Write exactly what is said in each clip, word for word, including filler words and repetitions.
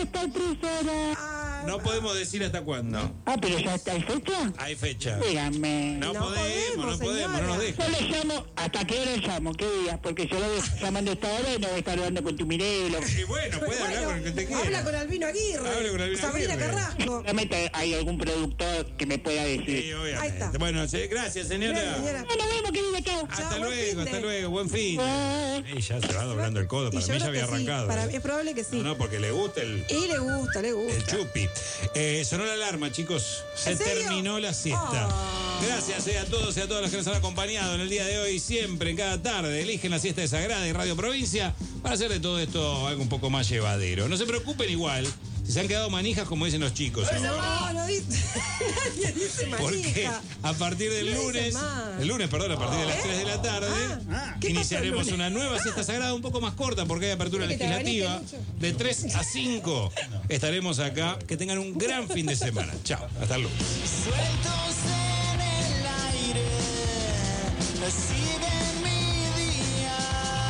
hasta tres horas. No podemos decir hasta cuándo. Ah, pero ya está, ¿hay fecha? Hay fecha. Díganme. No, No podemos, podemos, no podemos, no nos Yo dejan. le llamo, ¿hasta qué hora llamo? ¿Qué día? Porque yo lo voy llamando a esta hora y no voy a estar hablando con tu Mirelo. Y bueno, puede hablar con el que te quiera. Habla con Albino Aguirre. Habla con Albino Sabrina Aguirre. Carrasco. Realmente hay algún productor que me pueda decir. Sí, obviamente. Ahí está. Bueno, sí, gracias, señora. Gracias, señora. No, nos vemos, querida, chao. Hasta Chao, buen luego, fin de- hasta luego, buen fin. Ah. Y ya se va doblando el codo, Y para yo mí ya creo había que sí, arrancado. para ¿eh? mí es probable que sí. No, no, porque le gusta el, Y le gusta, le el gusta. chupi. Eh, sonó la alarma, chicos. Se ¿En serio? terminó la siesta. Oh. Gracias eh, a todos y a todas los que nos han acompañado en el día de hoy, siempre, en cada tarde. Eligen la siesta de Sagrada y Radio Provincia para hacer de todo esto algo un poco más llevadero. No se preocupen igual, si se han quedado manijas, como dicen los chicos. ahora. No, no dice. Nadie dice Porque manija. a partir del No dice lunes, más. el lunes, perdón, a partir de las ¿Eh? tres de la tarde, Ah, ¿qué pasó el iniciaremos lunes? una nueva siesta sagrada un poco más corta porque hay apertura ¿Querés que te legislativa. abanique, Lucho? De tres a cinco estaremos acá. Que tengan un gran fin de semana. Chao, hasta el lunes. Sueltos en el aire, sigue mi día.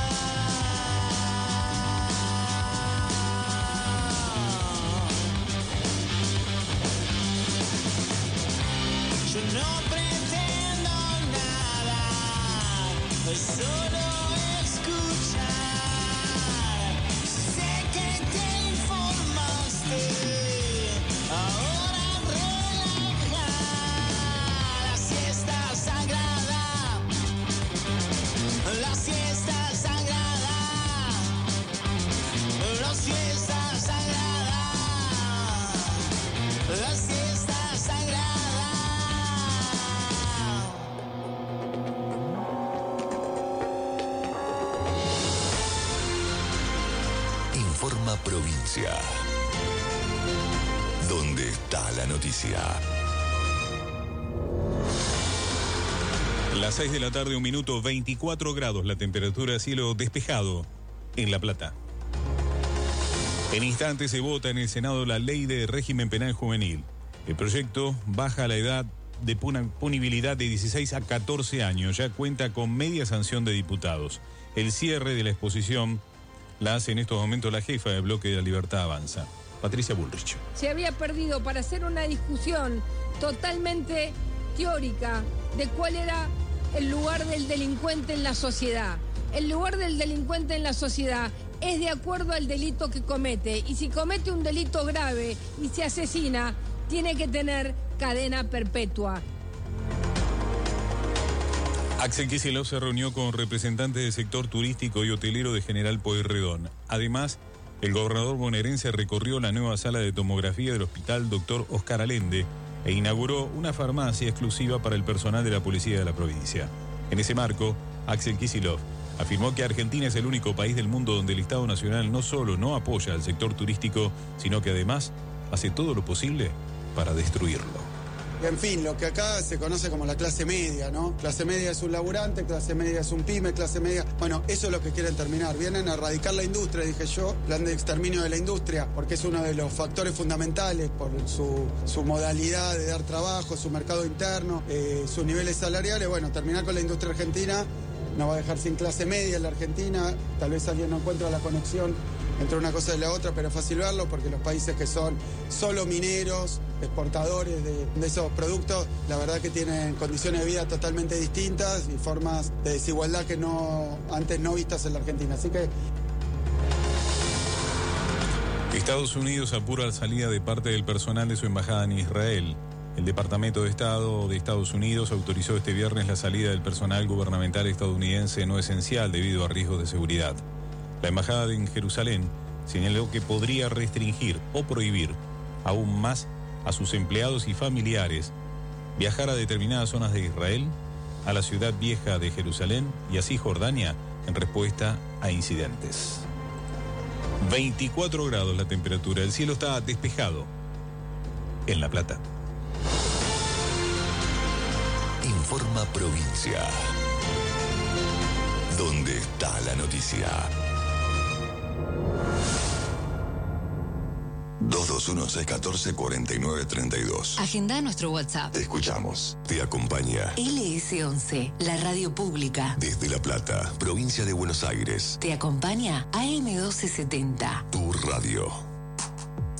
Yo no pretendo nada, solo escuchar. Sé que te informaste, ahora relaja. La siesta sagrada, la siesta sagrada, la siesta sagrada, la siesta sagrada. Informa Provincia. ¿Dónde está la noticia? Las seis de la tarde, un minuto, veinticuatro grados, la temperatura, cielo despejado en La Plata. En instantes se vota en el Senado la ley de régimen penal juvenil. El proyecto baja la edad de puna- punibilidad de dieciséis a catorce años, ya cuenta con media sanción de diputados. El cierre de la exposición la hace en estos momentos la jefa del bloque de la Libertad Avanza, Patricia Bullrich. Se había perdido para hacer una discusión totalmente teórica de cuál era el lugar del delincuente en la sociedad. El lugar del delincuente en la sociedad es de acuerdo al delito que comete. Y si comete un delito grave y se asesina, tiene que tener cadena perpetua. Axel Kicillof se reunió con representantes del sector turístico y hotelero de General Pueyrredón. Además, el gobernador bonaerense recorrió la nueva sala de tomografía del Hospital Doctor Oscar Allende e inauguró una farmacia exclusiva para el personal de la policía de la provincia. En ese marco, Axel Kicillof afirmó que Argentina es el único país del mundo donde el Estado Nacional no solo no apoya al sector turístico, sino que además hace todo lo posible para destruirlo. En fin, lo que acá se conoce como la clase media, ¿no? Clase media es un laburante, clase media es un pyme, clase media... Bueno, eso es lo que quieren terminar. Vienen a erradicar la industria, dije yo, plan de exterminio de la industria, porque es uno de los factores fundamentales por su, su modalidad de dar trabajo, su mercado interno, eh, sus niveles salariales. Bueno, terminar con la industria argentina nos va a dejar sin clase media en la Argentina. Tal vez alguien no encuentra la conexión entre una cosa y la otra, pero es fácil verlo porque los países que son solo mineros, exportadores de, de esos productos, la verdad que tienen condiciones de vida totalmente distintas y formas de desigualdad que no antes no vistas en la Argentina. Así que Estados Unidos apura la salida de parte del personal de su embajada en Israel. El Departamento de Estado de Estados Unidos autorizó este viernes la salida del personal gubernamental estadounidense no esencial debido a riesgos de seguridad. La embajada en Jerusalén señaló que podría restringir o prohibir aún más a sus empleados y familiares viajar a determinadas zonas de Israel, a la ciudad vieja de Jerusalén y a Cisjordania en respuesta a incidentes. veinticuatro grados la temperatura, el cielo está despejado en La Plata. Informa Provincia. ¿Dónde está la noticia? dos dos uno seis uno cuatro cuatro nueve tres dos. Agenda nuestro WhatsApp. Te escuchamos. Te acompaña L S once, la radio pública. desde La Plata, provincia de Buenos Aires. Te acompaña A M doce setenta. Tu radio.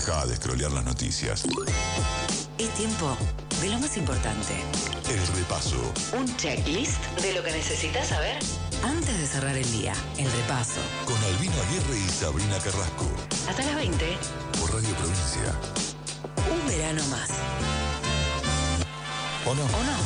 Deja de scrollear las noticias. Es tiempo de lo más importante. El repaso. Un checklist de lo que necesitas saber antes de cerrar el día. El repaso. Con Albino Aguirre y Sabrina Carrasco. Hasta las veinte. Por Radio Provincia. Un verano más. ¿O no? ¿O no?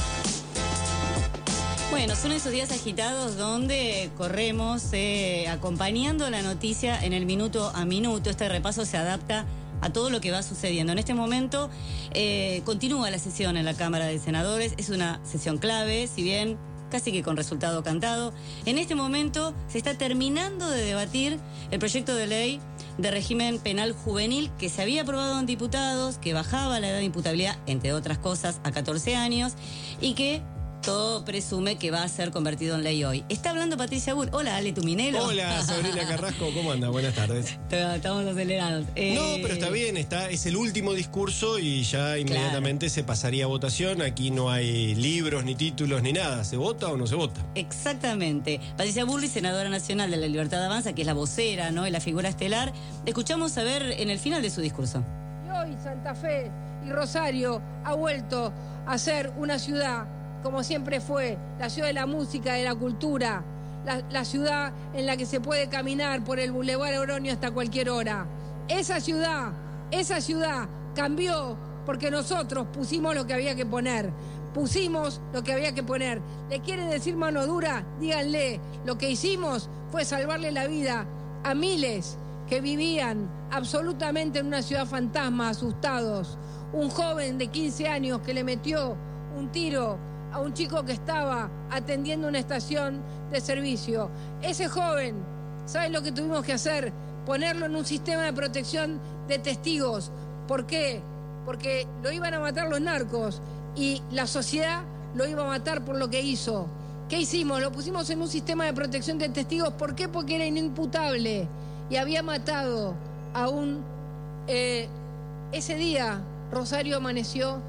Bueno, son esos días agitados donde corremos eh, acompañando la noticia en el minuto a minuto. Este repaso se adapta a todo lo que va sucediendo. En este momento eh, continúa la sesión en la Cámara de Senadores. Es una sesión clave, si bien casi que con resultado cantado. En este momento se está terminando de debatir el proyecto de ley de régimen penal juvenil que se había aprobado en diputados, que bajaba la edad de imputabilidad, entre otras cosas, a catorce años, y que todo presume que va a ser convertido en ley hoy. Está hablando Patricia Bull. Hola, Ale Tuminelo. Hola, Sabrina Carrasco, ¿cómo anda? Buenas tardes. Estamos acelerados. Eh... No, pero está bien, está, es el último discurso y ya inmediatamente claro. se pasaría a votación. Aquí no hay libros, ni títulos, ni nada. ¿Se vota o no se vota? Exactamente. Patricia Bullrich, senadora nacional de la Libertad Avanza, que es la vocera, ¿no? Y la figura estelar. Escuchamos a ver en el final de su discurso. Y hoy Santa Fe y Rosario ha vuelto a ser una ciudad, como siempre fue, la ciudad de la música, de la cultura, la, la ciudad en la que se puede caminar por el Boulevard Oroño hasta cualquier hora. Esa ciudad, esa ciudad cambió porque nosotros pusimos lo que había que poner, pusimos lo que había que poner. ¿Le quieren decir mano dura? Díganle, lo que hicimos fue salvarle la vida a miles que vivían absolutamente en una ciudad fantasma, asustados. Un joven de quince años que le metió un tiro a un chico que estaba atendiendo una estación de servicio. Ese joven, ¿saben lo que tuvimos que hacer? Ponerlo en un sistema de protección de testigos. ¿Por qué? Porque lo iban a matar los narcos y la sociedad lo iba a matar por lo que hizo. ¿Qué hicimos? Lo pusimos en un sistema de protección de testigos. ¿Por qué? Porque era inimputable y había matado a un... Eh, ese día Rosario amaneció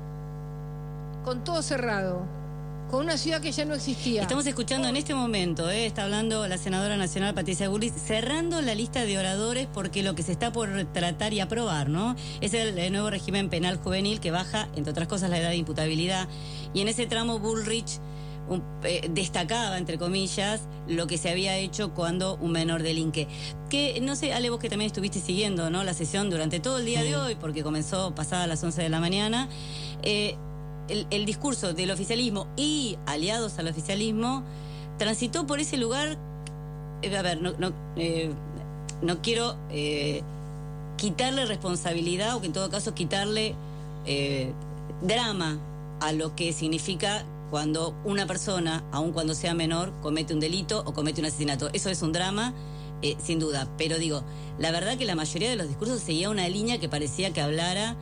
con todo cerrado, con una ciudad que ya no existía. Estamos escuchando en este momento, eh, está hablando la senadora nacional Patricia Bullrich, cerrando la lista de oradores porque lo que se está por tratar y aprobar, ¿no? Es el, el nuevo régimen penal juvenil que baja, entre otras cosas, la edad de imputabilidad. Y en ese tramo Bullrich un, eh, destacaba, entre comillas, lo que se había hecho cuando un menor delinque. Que, no sé, Ale, vos que también estuviste siguiendo, ¿no?, la sesión durante todo el día sí. de hoy, porque comenzó pasada las once de la mañana, eh, El, el discurso del oficialismo y aliados al oficialismo transitó por ese lugar. Eh, a ver, no, no, eh, no quiero eh, quitarle responsabilidad o que en todo caso quitarle eh, drama a lo que significa cuando una persona, aun cuando sea menor, comete un delito o comete un asesinato. Eso es un drama, eh, sin duda. Pero digo, la verdad que la mayoría de los discursos seguía una línea que parecía que hablara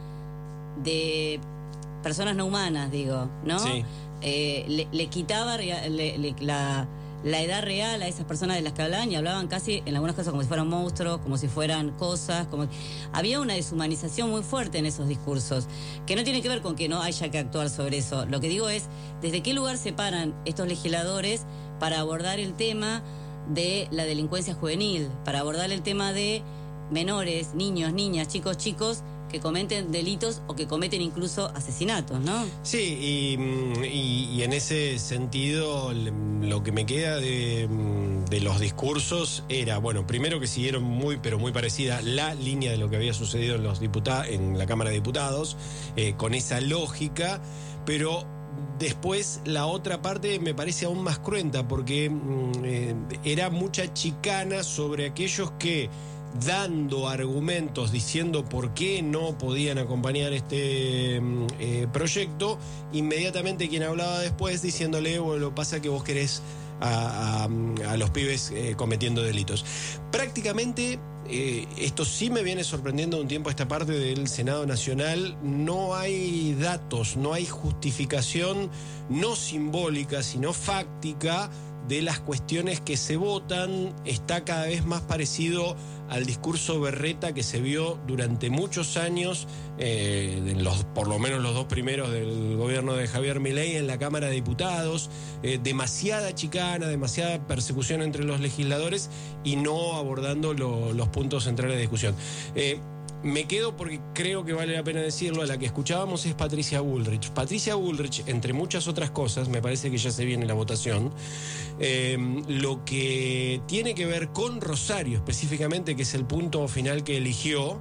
de personas no humanas, digo, ¿no? Sí. Eh, le, le quitaba le, le, la, la edad real a esas personas de las que hablaban y hablaban casi en algunas cosas como si fueran monstruos, como si fueran cosas, como había una deshumanización muy fuerte en esos discursos, que no tiene que ver con que no haya que actuar sobre eso. Lo que digo es, ¿desde qué lugar se paran estos legisladores para abordar el tema de la delincuencia juvenil, para abordar el tema de menores, niños, niñas, chicos, chicos, que cometen delitos o que cometen incluso asesinatos, ¿no? Sí, y, y, y en ese sentido lo que me queda de, de los discursos era, bueno, primero que siguieron muy, pero muy parecida la línea de lo que había sucedido en, los diputados, en la Cámara de Diputados, eh, con esa lógica, pero después la otra parte me parece aún más cruenta, porque eh, era mucha chicana sobre aquellos que, dando argumentos, diciendo por qué no podían acompañar este eh, proyecto, inmediatamente quien hablaba después diciéndole, bueno, lo que pasa es que vos querés a, a, a los pibes eh, cometiendo delitos. Prácticamente, eh, esto sí me viene sorprendiendo un tiempo a esta parte del Senado Nacional, no hay datos, no hay justificación, no simbólica, sino fáctica, de las cuestiones que se votan. Está cada vez más parecido al discurso berreta que se vio durante muchos años, eh, en los, por lo menos los dos primeros del gobierno de Javier Milei en la Cámara de Diputados, eh, demasiada chicana, demasiada persecución entre los legisladores y no abordando lo, los puntos centrales de discusión. Eh, me quedo porque creo que vale la pena decirlo, a la que escuchábamos es Patricia Bullrich. Patricia Bullrich, entre muchas otras cosas, me parece que ya se viene la votación, eh, lo que tiene que ver con Rosario específicamente, que es el punto final que eligió,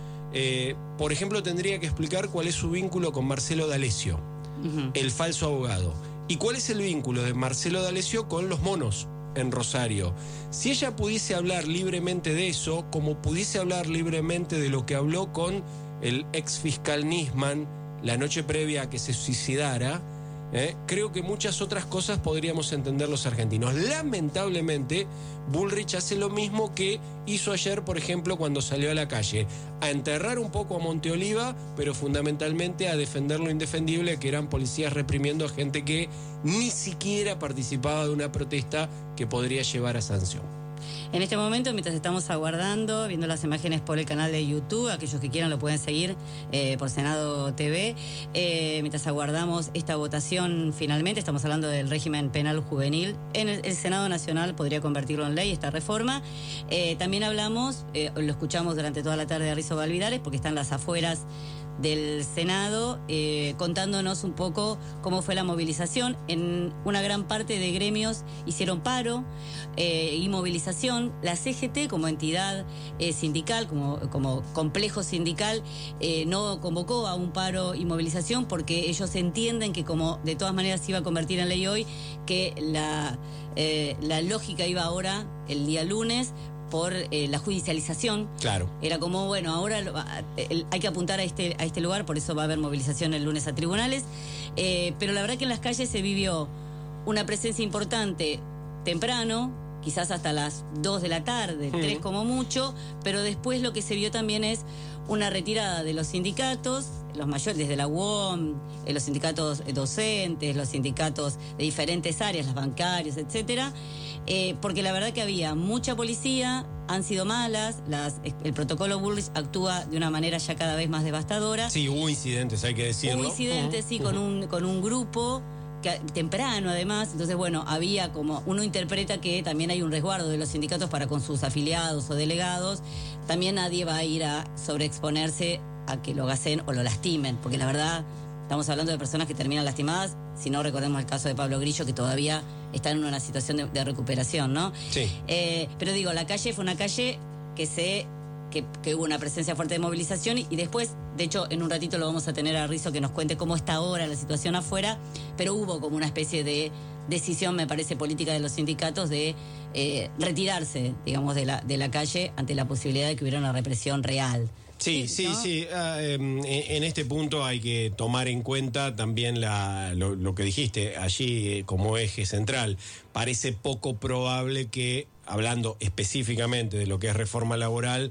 eh, por ejemplo, tendría que explicar cuál es su vínculo con Marcelo D'Alessio, uh-huh. el falso abogado. ¿Y cuál es el vínculo de Marcelo D'Alessio con los monos en Rosario? Si ella pudiese hablar libremente de eso, como pudiese hablar libremente de lo que habló con el ex fiscal Nisman la noche previa a que se suicidara, ¿eh? creo que muchas otras cosas podríamos entender los argentinos. Lamentablemente, Bullrich hace lo mismo que hizo ayer, por ejemplo, cuando salió a la calle, a enterrar un poco a Monteoliva, pero fundamentalmente a defender lo indefendible, que eran policías reprimiendo a gente que ni siquiera participaba de una protesta que podría llevar a sanción. En este momento, mientras estamos aguardando, viendo las imágenes por el canal de YouTube, aquellos que quieran lo pueden seguir eh, por Senado T V, eh, mientras aguardamos esta votación finalmente, estamos hablando del régimen penal juvenil, en el, el Senado Nacional podría convertirlo en ley esta reforma. Eh, también hablamos, eh, lo escuchamos durante toda la tarde de Rizzo Valvidares, porque están las afueras del Senado, eh, contándonos un poco cómo fue la movilización. En una gran parte de gremios hicieron paro eh, y movilización. La C G T, como entidad eh, sindical, como, como complejo sindical, eh, no convocó a un paro y movilización porque ellos entienden que, como de todas maneras se iba a convertir en ley hoy, que la, eh, la lógica iba ahora, el día lunes, por eh, la judicialización. Claro. Era como, bueno, ahora lo, el, hay que apuntar a este, a este lugar, por eso va a haber movilización el lunes a tribunales. Eh, pero la verdad que en las calles se vivió una presencia importante temprano, quizás hasta las dos de la tarde, Mm. tres como mucho, pero después lo que se vio también es una retirada de los sindicatos, los mayores, desde la U O M, eh, los sindicatos docentes, los sindicatos de diferentes áreas, las bancarias, etcétera, eh, porque la verdad que había mucha policía, han sido malas, las, el protocolo Bullrich actúa de una manera ya cada vez más devastadora. Sí, hubo incidentes, hay que decirlo. Hubo incidentes, sí, Uh-huh. con un, con un grupo que, temprano además, entonces bueno, había como, uno interpreta que también hay un resguardo de los sindicatos para con sus afiliados o delegados, también nadie va a ir a sobreexponerse a que lo gasen o lo lastimen, porque la verdad estamos hablando de personas que terminan lastimadas, si no recordemos el caso de Pablo Grillo, que todavía está en una situación de, de recuperación, ¿no? Sí. Eh, pero digo, la calle fue una calle que se... Que, que hubo una presencia fuerte de movilización y, y después, de hecho, en un ratito lo vamos a tener a Rizzo que nos cuente cómo está ahora la situación afuera, pero hubo como una especie de decisión, me parece, política de los sindicatos de eh, retirarse, digamos, de la, de la calle ante la posibilidad de que hubiera una represión real. Sí, sí, ¿no? sí. Ah, eh, en este punto hay que tomar en cuenta también la, lo, lo que dijiste allí eh, como eje central. Parece poco probable que, hablando específicamente de lo que es reforma laboral,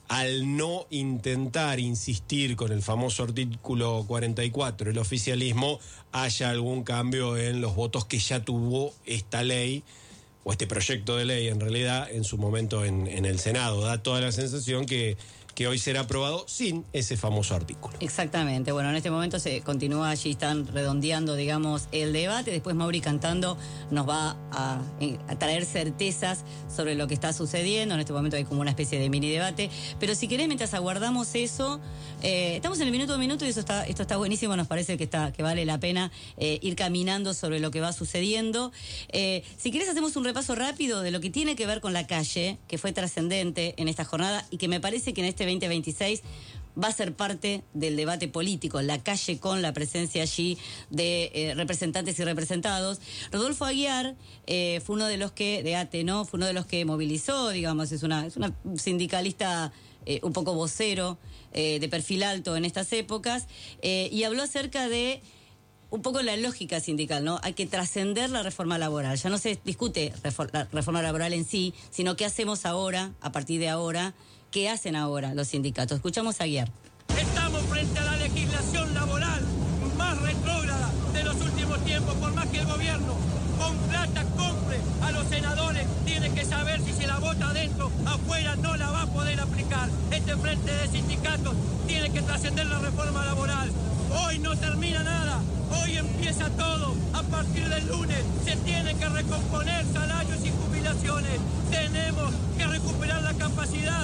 al no intentar insistir con el famoso artículo cuarenta y cuatro, el oficialismo, haya algún cambio en los votos que ya tuvo esta ley, o este proyecto de ley en realidad, en su momento en, en el Senado. Da toda la sensación que, que hoy será aprobado sin ese famoso artículo. Exactamente. Bueno, en este momento se continúa allí, están redondeando, digamos, el debate. Después Mauri Cantando nos va a, a traer certezas sobre lo que está sucediendo. En este momento hay como una especie de mini debate. Pero si querés, mientras aguardamos eso, eh, estamos en el minuto a minuto y eso está, esto está buenísimo. Nos parece que está, que vale la pena eh, ir caminando sobre lo que va sucediendo. Eh, si querés, hacemos un repaso rápido de lo que tiene que ver con la calle, que fue trascendente en esta jornada y que me parece que en este veinte veintiséis va a ser parte del debate político, la calle, con la presencia allí de eh, representantes y representados. Rodolfo Aguiar eh, fue uno de los que, de A T E, ¿no? Fue uno de los que movilizó, digamos, es una, es una sindicalista eh, un poco vocero, eh, de perfil alto en estas épocas, eh, y habló acerca de un poco la lógica sindical, ¿no? Hay que trascender la reforma laboral. Ya no se discute refor- la reforma laboral en sí, sino qué hacemos ahora, a partir de ahora, qué hacen ahora los sindicatos. Escuchamos a Aguiar. Estamos frente a la legislación laboral más retrógrada de los últimos tiempos, por más que el gobierno con plata compre a los senadores, tiene que saber si se la vota adentro, afuera no la va a poder aplicar. Este frente de sindicatos tiene que trascender la reforma laboral. Hoy no termina nada, hoy empieza todo. A partir del lunes se tienen que recomponer salarios y jubilaciones. Tenemos que recuperar la capacidad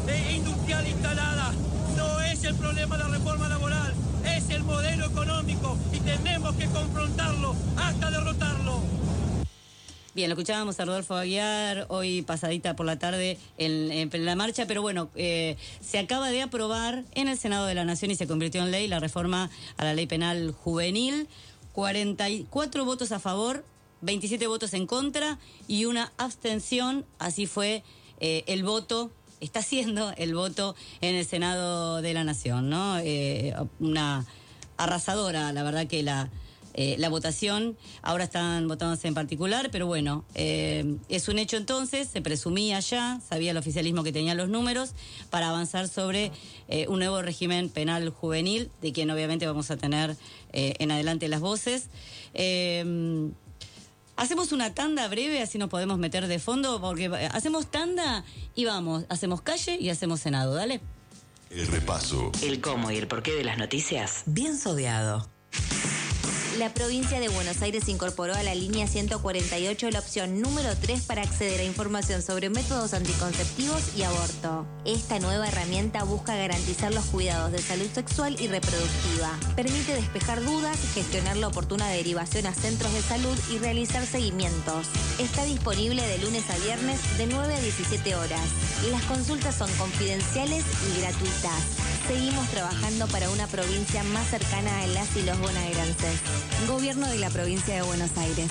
e industrial instalada. No es el problema la reforma laboral, es el modelo económico y tenemos que confrontarlo hasta derrotarlo. Bien, lo escuchábamos a Rodolfo Aguiar hoy pasadita por la tarde en, en plena marcha, pero bueno, eh, se acaba de aprobar en el Senado de la Nación y se convirtió en ley la reforma a la ley penal juvenil. cuarenta y cuatro votos a favor, veintisiete votos en contra y una abstención. Así fue eh, el voto, está siendo el voto en el Senado de la Nación, ¿no? Eh, una arrasadora, la verdad que la... Eh, la votación, ahora están votándose en particular, pero bueno, eh, es un hecho entonces, se presumía ya, sabía el oficialismo que tenía los números, para avanzar sobre eh, un nuevo régimen penal juvenil, de quien obviamente vamos a tener eh, en adelante las voces. Eh, hacemos una tanda breve, así nos podemos meter de fondo, porque hacemos tanda y vamos, hacemos calle y hacemos Senado, dale. El repaso. El cómo y el porqué de las noticias, bien sodeado. La provincia de Buenos Aires incorporó a la línea ciento cuarenta y ocho la opción número tres para acceder a información sobre métodos anticonceptivos y aborto. Esta nueva herramienta busca garantizar los cuidados de salud sexual y reproductiva. Permite despejar dudas, gestionar la oportuna derivación a centros de salud y realizar seguimientos. Está disponible de lunes a viernes de nueve a diecisiete horas. Las consultas son confidenciales y gratuitas. Seguimos trabajando para una provincia más cercana a las y los bonaerenses. Gobierno de la provincia de Buenos Aires.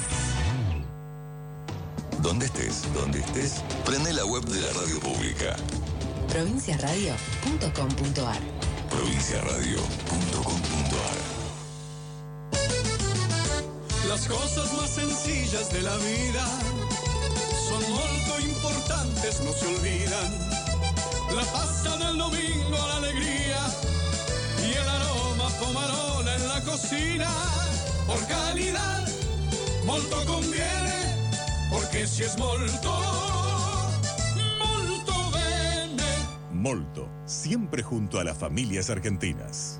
Donde estés, donde estés, prende la web de la radio pública. provincia radio punto com punto ar. provincia radio punto com punto ar. Las cosas más sencillas de la vida son muy importantes, no se olvidan. La pasta del domingo, la alegría y el aroma pomarola en la cocina. Por calidad, molto conviene, porque si es molto, molto bene. Molto, siempre junto a las familias argentinas.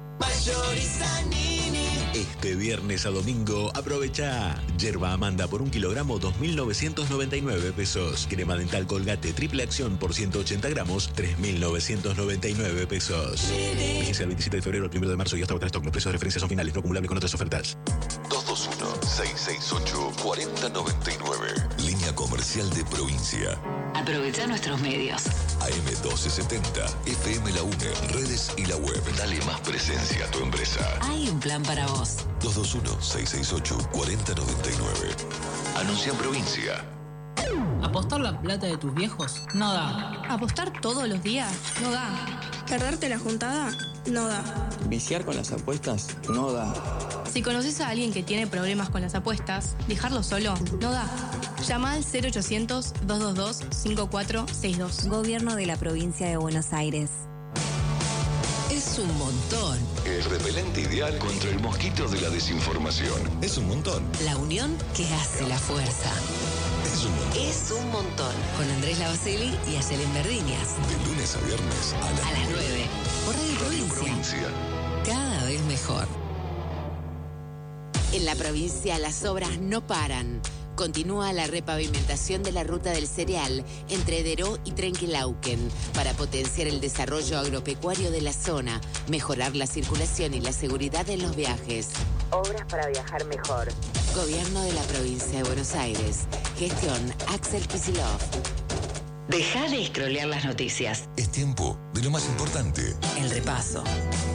Este viernes a domingo aprovecha yerba Amanda por un kilogramo dos mil novecientos noventa y nueve pesos. Crema dental Colgate triple acción por ciento ochenta gramos tres mil novecientos noventa y nueve pesos. Vigencia del veintisiete de febrero al primero de marzo y hasta agotar stock. Los precios de referencia son finales, no acumulables con otras ofertas. dos dos uno, seis seis ocho, cuatro cero nueve nueve. Línea comercial de provincia. Aprovecha nuestros medios. A M doce setenta, F M La UNE, redes y la web. Dale más presencia a tu empresa. Hay un plan para vos. dos dos uno, seis seis ocho, cuatro cero nueve nueve. Anuncia en provincia. ¿Apostar la plata de tus viejos? No da. ¿Apostar todos los días? No da. ¿Perderte la juntada? No da. ¿Viciar con las apuestas? No da. Si conoces a alguien que tiene problemas con las apuestas, dejarlo solo no da. Llama al cero ochocientos, dos dos dos, cinco cuatro seis dos. Gobierno de la provincia de Buenos Aires. Es un montón. El repelente ideal contra el mosquito de la desinformación. Es un montón. La unión que hace la fuerza. Es un montón. Es un montón. Con Andrés Lavacelli y Ayelen Verdiñas. De lunes a viernes a las, a las nueve. Por Radio Provincia. Provincia. Cada vez mejor. En la provincia las obras no paran. Continúa la repavimentación de la ruta del cereal entre Deró y Trenquelauquen para potenciar el desarrollo agropecuario de la zona, mejorar la circulación y la seguridad en los viajes. Obras para viajar mejor. Gobierno de la provincia de Buenos Aires. Gestión Axel Kicillof. Deja de scrollear las noticias. Es tiempo de lo más importante. El repaso.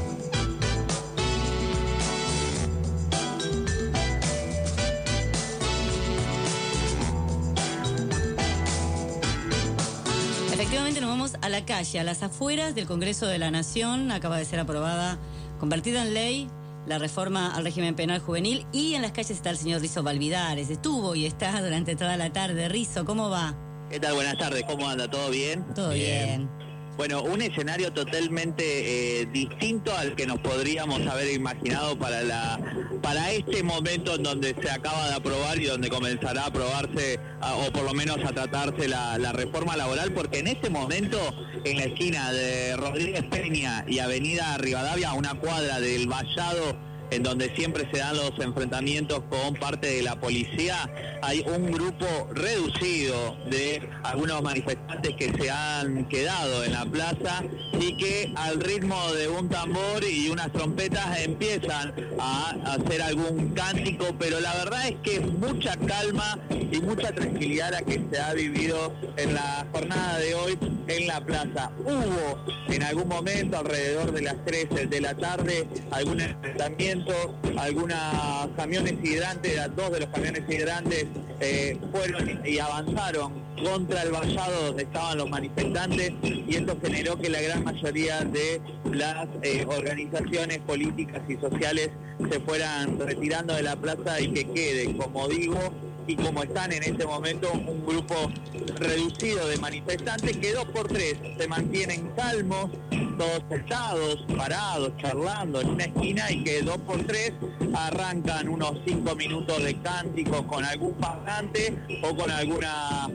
Efectivamente nos vamos a la calle, a las afueras del Congreso de la Nación. Acaba de ser aprobada, convertida en ley, la reforma al régimen penal juvenil. Y en las calles está el señor Rizo Valvidares. Estuvo y está durante toda la tarde. Rizo, ¿cómo va? ¿Qué tal? Buenas tardes, ¿cómo anda? ¿Todo bien? Todo bien. bien. Bueno, un escenario totalmente eh, distinto al que nos podríamos haber imaginado para la para este momento en donde se acaba de aprobar y donde comenzará a aprobarse, a, o por lo menos a tratarse la, la reforma laboral, porque en este momento, en la esquina de Rodríguez Peña y Avenida Rivadavia, a una cuadra del vallado en donde siempre se dan los enfrentamientos con parte de la policía, hay un grupo reducido de algunos manifestantes que se han quedado en la plaza y que al ritmo de un tambor y unas trompetas empiezan a hacer algún cántico, pero la verdad es que es mucha calma y mucha tranquilidad la que se ha vivido en la jornada de hoy en la plaza. Hubo en algún momento, alrededor de las tres de la tarde, algún enfrentamiento, algunos camiones hidrantes, dos de los camiones hidrantes eh, fueron y avanzaron contra el vallado donde estaban los manifestantes, y esto generó que la gran mayoría de las eh, organizaciones políticas y sociales se fueran retirando de la plaza y que quede, como digo, y como están en este momento, un grupo reducido de manifestantes que dos por tres se mantienen calmos, todos sentados, parados, charlando en una esquina, y que dos por tres arrancan unos cinco minutos de cánticos con algún parlante o con alguna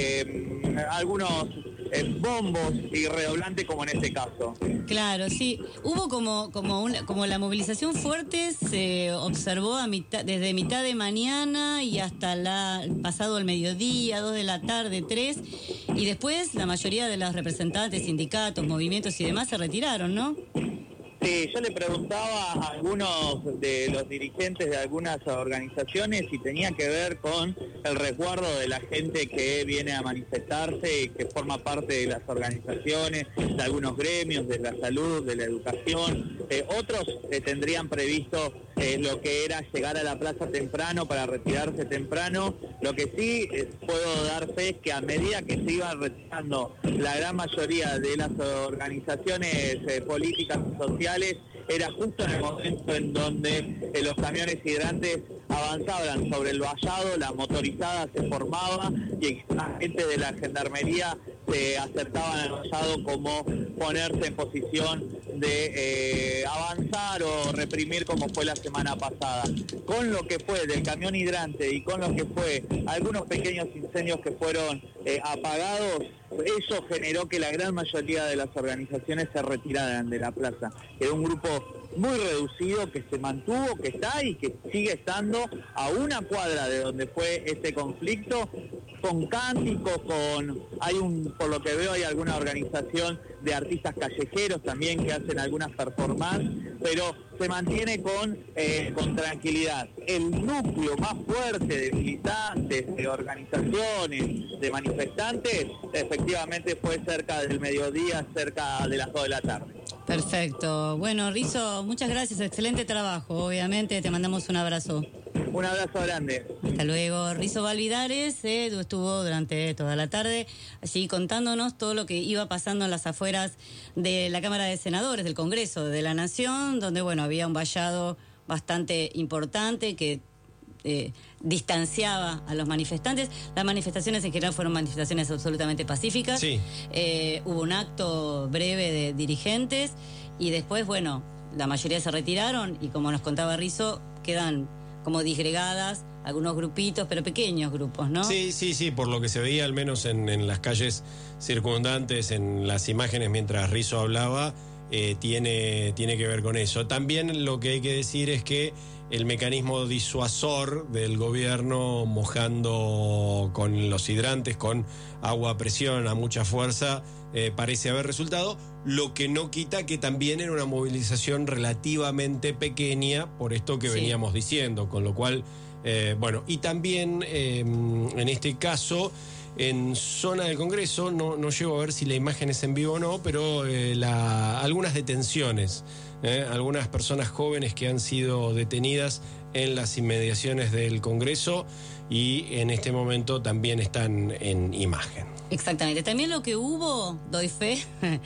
eh, algunos eh, bombos y redoblantes, como en este caso. Claro, sí. Hubo como como una, como la movilización fuerte se observó a mitad, desde mitad de mañana y hasta la pasado el mediodía, dos de la tarde, tres, y después la mayoría de los representantes, sindicatos, movimientos y demás se retiraron, ¿no? Sí, yo le preguntaba a algunos de los dirigentes de algunas organizaciones si tenía que ver con el resguardo de la gente que viene a manifestarse y que forma parte de las organizaciones, de algunos gremios, de la salud, de la educación. Eh, otros eh, tendrían previsto eh, lo que era llegar a la plaza temprano para retirarse temprano. Lo que sí eh, puedo dar fe es que a medida que se iban retirando la gran mayoría de las organizaciones eh, políticas y sociales, era justo en el momento en donde eh, los camiones hidrantes avanzaban sobre el vallado, la motorizada se formaba y la gente de la gendarmería se acercaban al vallado como ponerse en posición de eh, avanzar o reprimir, como fue la semana pasada. Con lo que fue del camión hidrante y con lo que fue algunos pequeños incendios que fueron eh, apagados, eso generó que la gran mayoría de las organizaciones se retiraran de la plaza. Era un grupo muy reducido que se mantuvo, que está y que sigue estando a una cuadra de donde fue este conflicto, con cánticos, con hay un, por lo que veo, hay alguna organización de artistas callejeros también que hacen algunas performances, pero se mantiene con, eh, con tranquilidad. El núcleo más fuerte de militantes, de organizaciones, de manifestantes, efectivamente fue cerca del mediodía, cerca de las dos de la tarde. Perfecto. Bueno, Rizo, muchas gracias, excelente trabajo, obviamente, te mandamos un abrazo. Un abrazo grande. Hasta luego. Rizo Valvidares eh, estuvo durante toda la tarde allí contándonos todo lo que iba pasando en las afueras de la Cámara de Senadores, del Congreso de la Nación, donde, bueno, había un vallado bastante importante que eh, distanciaba a los manifestantes. Las manifestaciones en general fueron manifestaciones absolutamente pacíficas. Sí. Eh, hubo un acto breve de dirigentes y después, bueno, la mayoría se retiraron y, como nos contaba Rizo, quedan como disgregadas algunos grupitos, pero pequeños grupos, ¿no? Sí, sí, sí, por lo que se veía al menos en, en las calles circundantes, en las imágenes mientras Rizo hablaba, eh, tiene, tiene que ver con eso. También lo que hay que decir es que el mecanismo disuasor del gobierno, mojando con los hidrantes, con agua a presión, a mucha fuerza, eh, parece haber resultado, lo que no quita que también era una movilización relativamente pequeña, por esto que sí veníamos diciendo, con lo cual, eh, bueno, y también eh, en este caso, en zona del Congreso, no, no llego a ver si la imagen es en vivo o no, pero eh, la, algunas detenciones, eh, algunas personas jóvenes que han sido detenidas en las inmediaciones del Congreso y en este momento también están en imagen. Exactamente. También lo que hubo, doy fe,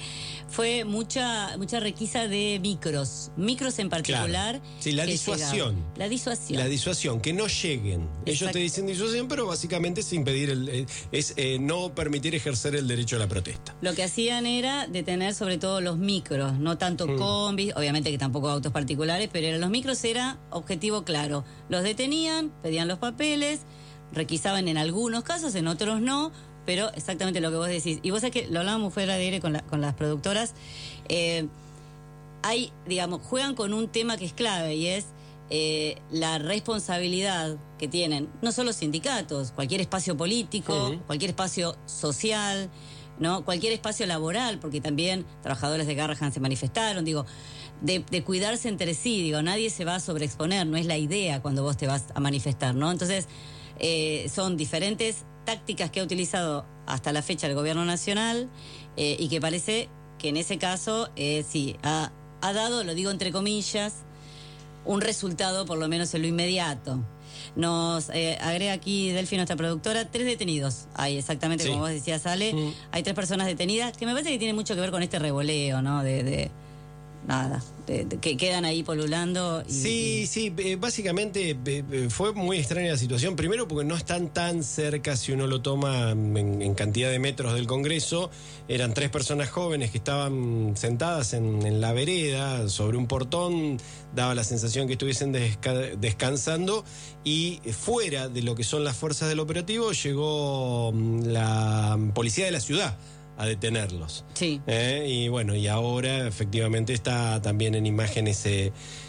fue mucha mucha requisa de micros, micros en particular. Claro. Sí, la disuasión. Llegaban. La disuasión. La disuasión, que no lleguen. Exacto. Ellos te dicen disuasión, pero básicamente es impedir, el, el es eh, no permitir ejercer el derecho a la protesta. Lo que hacían era detener sobre todo los micros, no tanto mm. combis, obviamente que tampoco autos particulares, pero eran los micros, era objetivo claro. Los detenían, pedían los papeles, requisaban en algunos casos, en otros no, pero exactamente lo que vos decís. Y vos sabés que lo hablábamos fuera de aire con, la, con las productoras. Eh, hay, digamos, juegan con un tema que es clave y es eh, la responsabilidad que tienen no solo sindicatos, cualquier espacio político, uh-huh. cualquier espacio social, ¿no? Cualquier espacio laboral, porque también trabajadores de Garrahan se manifestaron, digo, de, de cuidarse entre sí, digo, nadie se va a sobreexponer, no es la idea cuando vos te vas a manifestar, ¿no? Entonces, eh, son diferentes tácticas que ha utilizado hasta la fecha el gobierno nacional eh, y que parece que en ese caso, eh, sí, ha, ha dado, lo digo entre comillas, un resultado por lo menos en lo inmediato. Nos eh, agrega aquí Delfi, nuestra productora, tres detenidos. Hay exactamente, sí. como vos decías, Ale, mm. hay tres personas detenidas, que me parece que tiene mucho que ver con este revoleo, ¿no? De, de nada, de, de, que quedan ahí polulando. Y, sí, y... sí, eh, básicamente eh, fue muy extraña la situación. Primero porque no están tan cerca, si uno lo toma en, en cantidad de metros del Congreso. Eran tres personas jóvenes que estaban sentadas en, en la vereda, sobre un portón, daba la sensación que estuviesen desca- descansando, y fuera de lo que son las fuerzas del operativo llegó la policía de la ciudad a detenerlos. Sí. Eh, y bueno, y ahora efectivamente está también en imagen ese,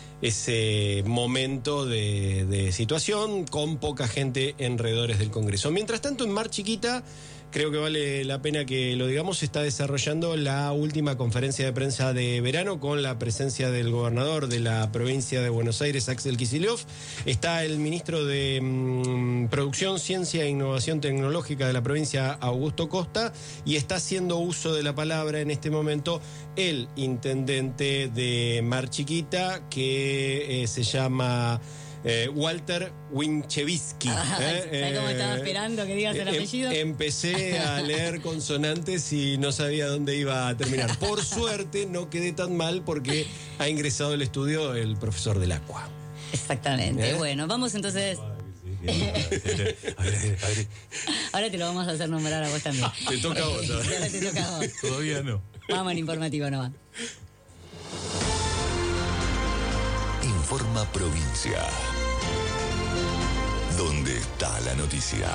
ese momento de, de situación con poca gente en alrededores del Congreso. Mientras tanto, en Mar Chiquita, creo que vale la pena que lo digamos, se está desarrollando la última conferencia de prensa de verano con la presencia del gobernador de la provincia de Buenos Aires, Axel Kicillof. Está el ministro de mmm, Producción, Ciencia e Innovación Tecnológica de la provincia, Augusto Costa, y está haciendo uso de la palabra en este momento el intendente de Mar Chiquita, que eh, se llama... Eh, Walter Winchevsky. Ah, ¿eh? ¿Sabes cómo estaba esperando que digas el em, apellido? Empecé a leer consonantes y no sabía dónde iba a terminar. Por suerte no quedé tan mal porque ha ingresado al estudio el profesor del Aqua. Exactamente. ¿Eh? Bueno, vamos entonces... Ahora te lo vamos a hacer nombrar a vos también. Te toca a vos. Ahora te toca a vos. Todavía no. Vamos al informativo nomás. Informa Provincia. ¿Dónde está la noticia?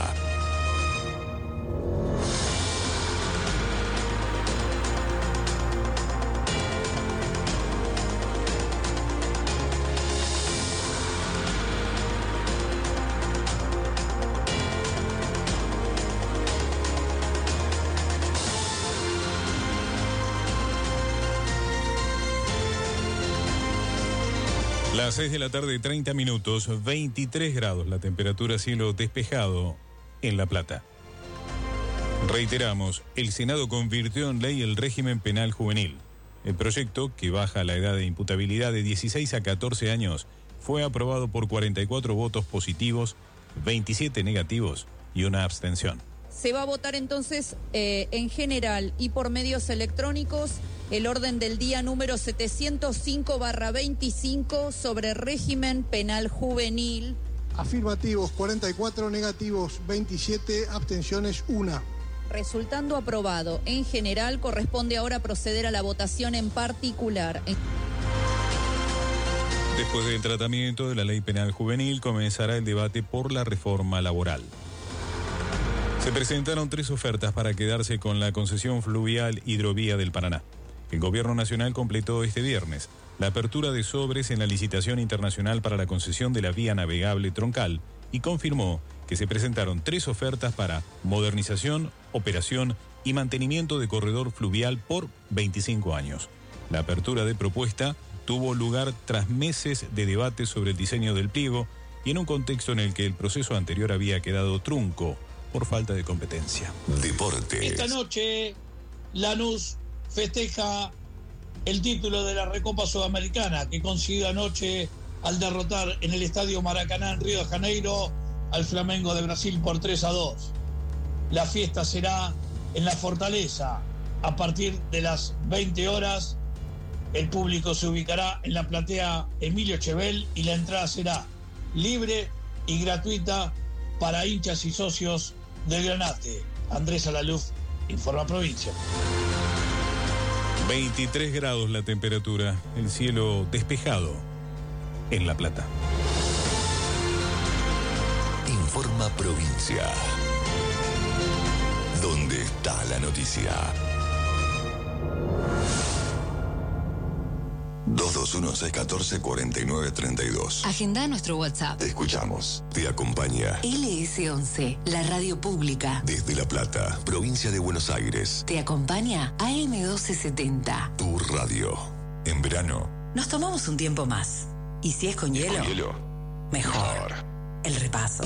Las seis de la tarde, treinta minutos, veintitrés grados, la temperatura, cielo despejado en La Plata. Reiteramos, el Senado convirtió en ley el régimen penal juvenil. El proyecto, que baja la edad de imputabilidad de dieciséis a catorce años, fue aprobado por cuarenta y cuatro votos positivos, veintisiete negativos y una abstención. Se va a votar entonces eh, en general y por medios electrónicos el orden del día número setecientos cinco barra veinticinco sobre régimen penal juvenil. Afirmativos cuarenta y cuatro, negativos veintisiete, abstenciones una. Resultando aprobado en general, corresponde ahora proceder a la votación en particular. Después del tratamiento de la ley penal juvenil, comenzará el debate por la reforma laboral. Se presentaron tres ofertas para quedarse con la concesión fluvial Hidrovía del Paraná. El Gobierno Nacional completó este viernes la apertura de sobres en la licitación internacional para la concesión de la vía navegable troncal y confirmó que se presentaron tres ofertas para modernización, operación y mantenimiento de corredor fluvial por veinticinco años. La apertura de propuesta tuvo lugar tras meses de debate sobre el diseño del pliego y en un contexto en el que el proceso anterior había quedado trunco por falta de competencia. Deportes. Esta noche Lanús festeja el título de la Recopa Sudamericana que consiguió anoche al derrotar en el Estadio Maracaná en Río de Janeiro al Flamengo de Brasil por tres a dos. La fiesta será en la Fortaleza a partir de las veinte horas. El público se ubicará en la platea Emilio Chevel y la entrada será libre y gratuita para hinchas y socios del Granate. Andrés Alaluf, Informa Provincia. veintitrés grados la temperatura, el cielo despejado en La Plata. Informa Provincia. ¿Dónde está la noticia? dos dos uno, seis uno cuatro, cuatro nueve tres dos. Agenda nuestro WhatsApp. Te escuchamos. Te acompaña L S once, la radio pública. desde La Plata, provincia de Buenos Aires. Te acompaña A M doce setenta. Tu radio. En verano. Nos tomamos un tiempo más. Y si es con hielo, Con hielo. mejor. El repaso.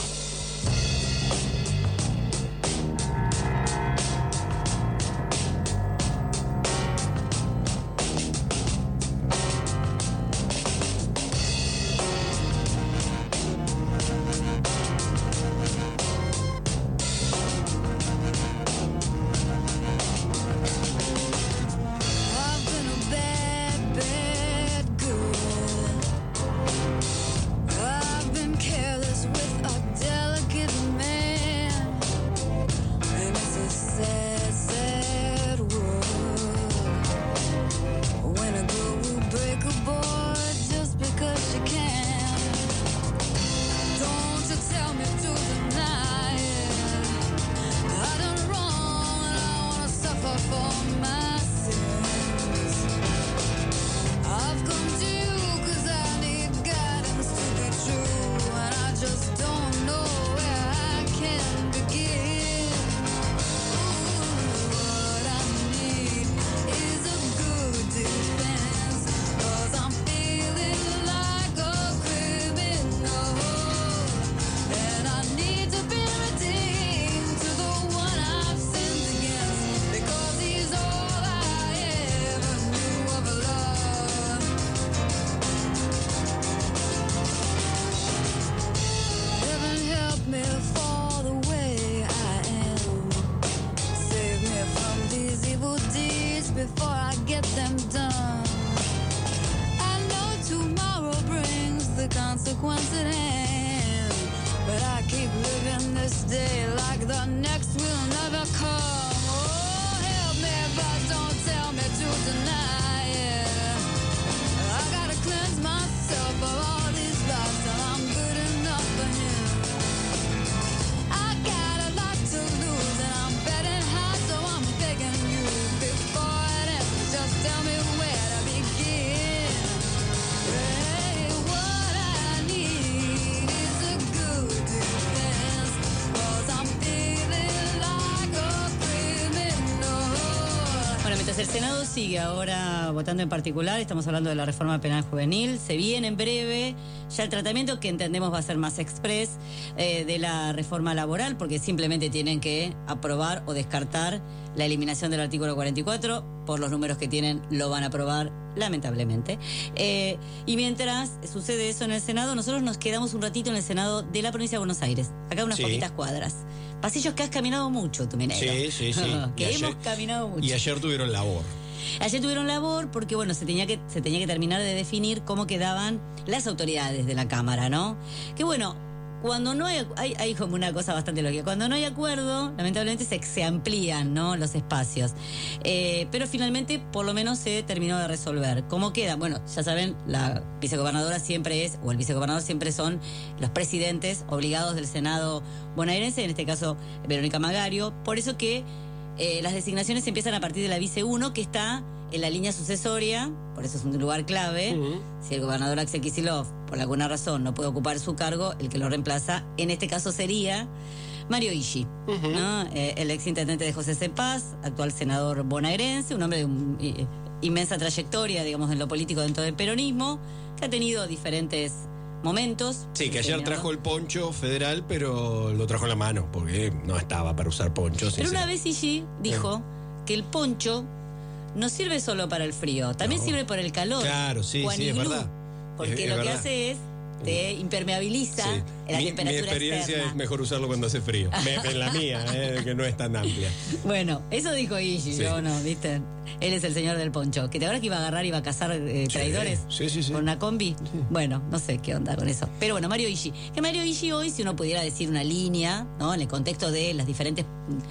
El Senado sigue ahora votando en particular, estamos hablando de la reforma penal juvenil, se viene en breve ya el tratamiento que entendemos va a ser más express eh, de la reforma laboral, porque simplemente tienen que aprobar o descartar la eliminación del artículo cuarenta y cuatro, por los números que tienen lo van a aprobar lamentablemente. Eh, y mientras sucede eso en el Senado, nosotros nos quedamos un ratito en el Senado de la provincia de Buenos Aires, acá unas Sí. poquitas cuadras. Pasillos que has caminado mucho, tu minero. Sí, sí, sí. que Y hemos ayer- caminado mucho. Y ayer tuvieron labor. Ayer tuvieron labor porque, bueno, se tenía que se tenía que terminar de definir cómo quedaban las autoridades de la Cámara, ¿no? Que, bueno, cuando no hay, hay, hay como una cosa bastante lógica. Cuando no hay acuerdo, lamentablemente se, se amplían, ¿no?, los espacios. Eh, pero finalmente, por lo menos, se terminó de resolver. ¿Cómo queda? Bueno, ya saben, la vicegobernadora siempre es, o el vicegobernador siempre son los presidentes obligados del Senado bonaerense, en este caso, Verónica Magario. Por eso que eh, las designaciones empiezan a partir de la vice uno, que está en la línea sucesoria, por eso es un lugar clave. Uh-huh. Si el gobernador Axel Kicillof, por alguna razón, no puede ocupar su cargo, el que lo reemplaza, en este caso sería Mario Ishi, uh-huh. ¿no? Eh, el exintendente de José Cepaz, actual senador bonaerense, un hombre de un, eh, inmensa trayectoria, digamos, en lo político dentro del peronismo, que ha tenido diferentes momentos. Sí, que ayer trajo el poncho federal, pero lo trajo en la mano, porque no estaba para usar ponchos. Pero una vez Ishi dijo eh. que el poncho no sirve solo para el frío, también no. sirve para el calor. Claro, sí, sí, es verdad. Porque es, es lo verdad. que hace es te impermeabiliza sí. la mi, temperatura Mi experiencia externa. Es mejor usarlo cuando hace frío. Me, en la mía, eh, que no es tan amplia. Bueno, eso dijo Ishi, sí. yo no, ¿viste? Él es el señor del poncho. Que te ahora que iba a agarrar y iba a cazar eh, traidores sí, sí, sí. con una combi. Sí. Bueno, no sé qué onda con eso. Pero bueno, Mario Ishi. Que Mario Ishi hoy, si uno pudiera decir una línea, ¿no?, en el contexto de las diferentes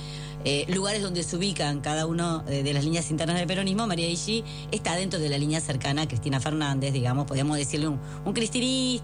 Eh, lugares donde se ubican cada uno eh, de las líneas internas del peronismo, María Ishi está dentro de la línea cercana a Cristina Fernández, digamos, podríamos decirle un, un cristinista,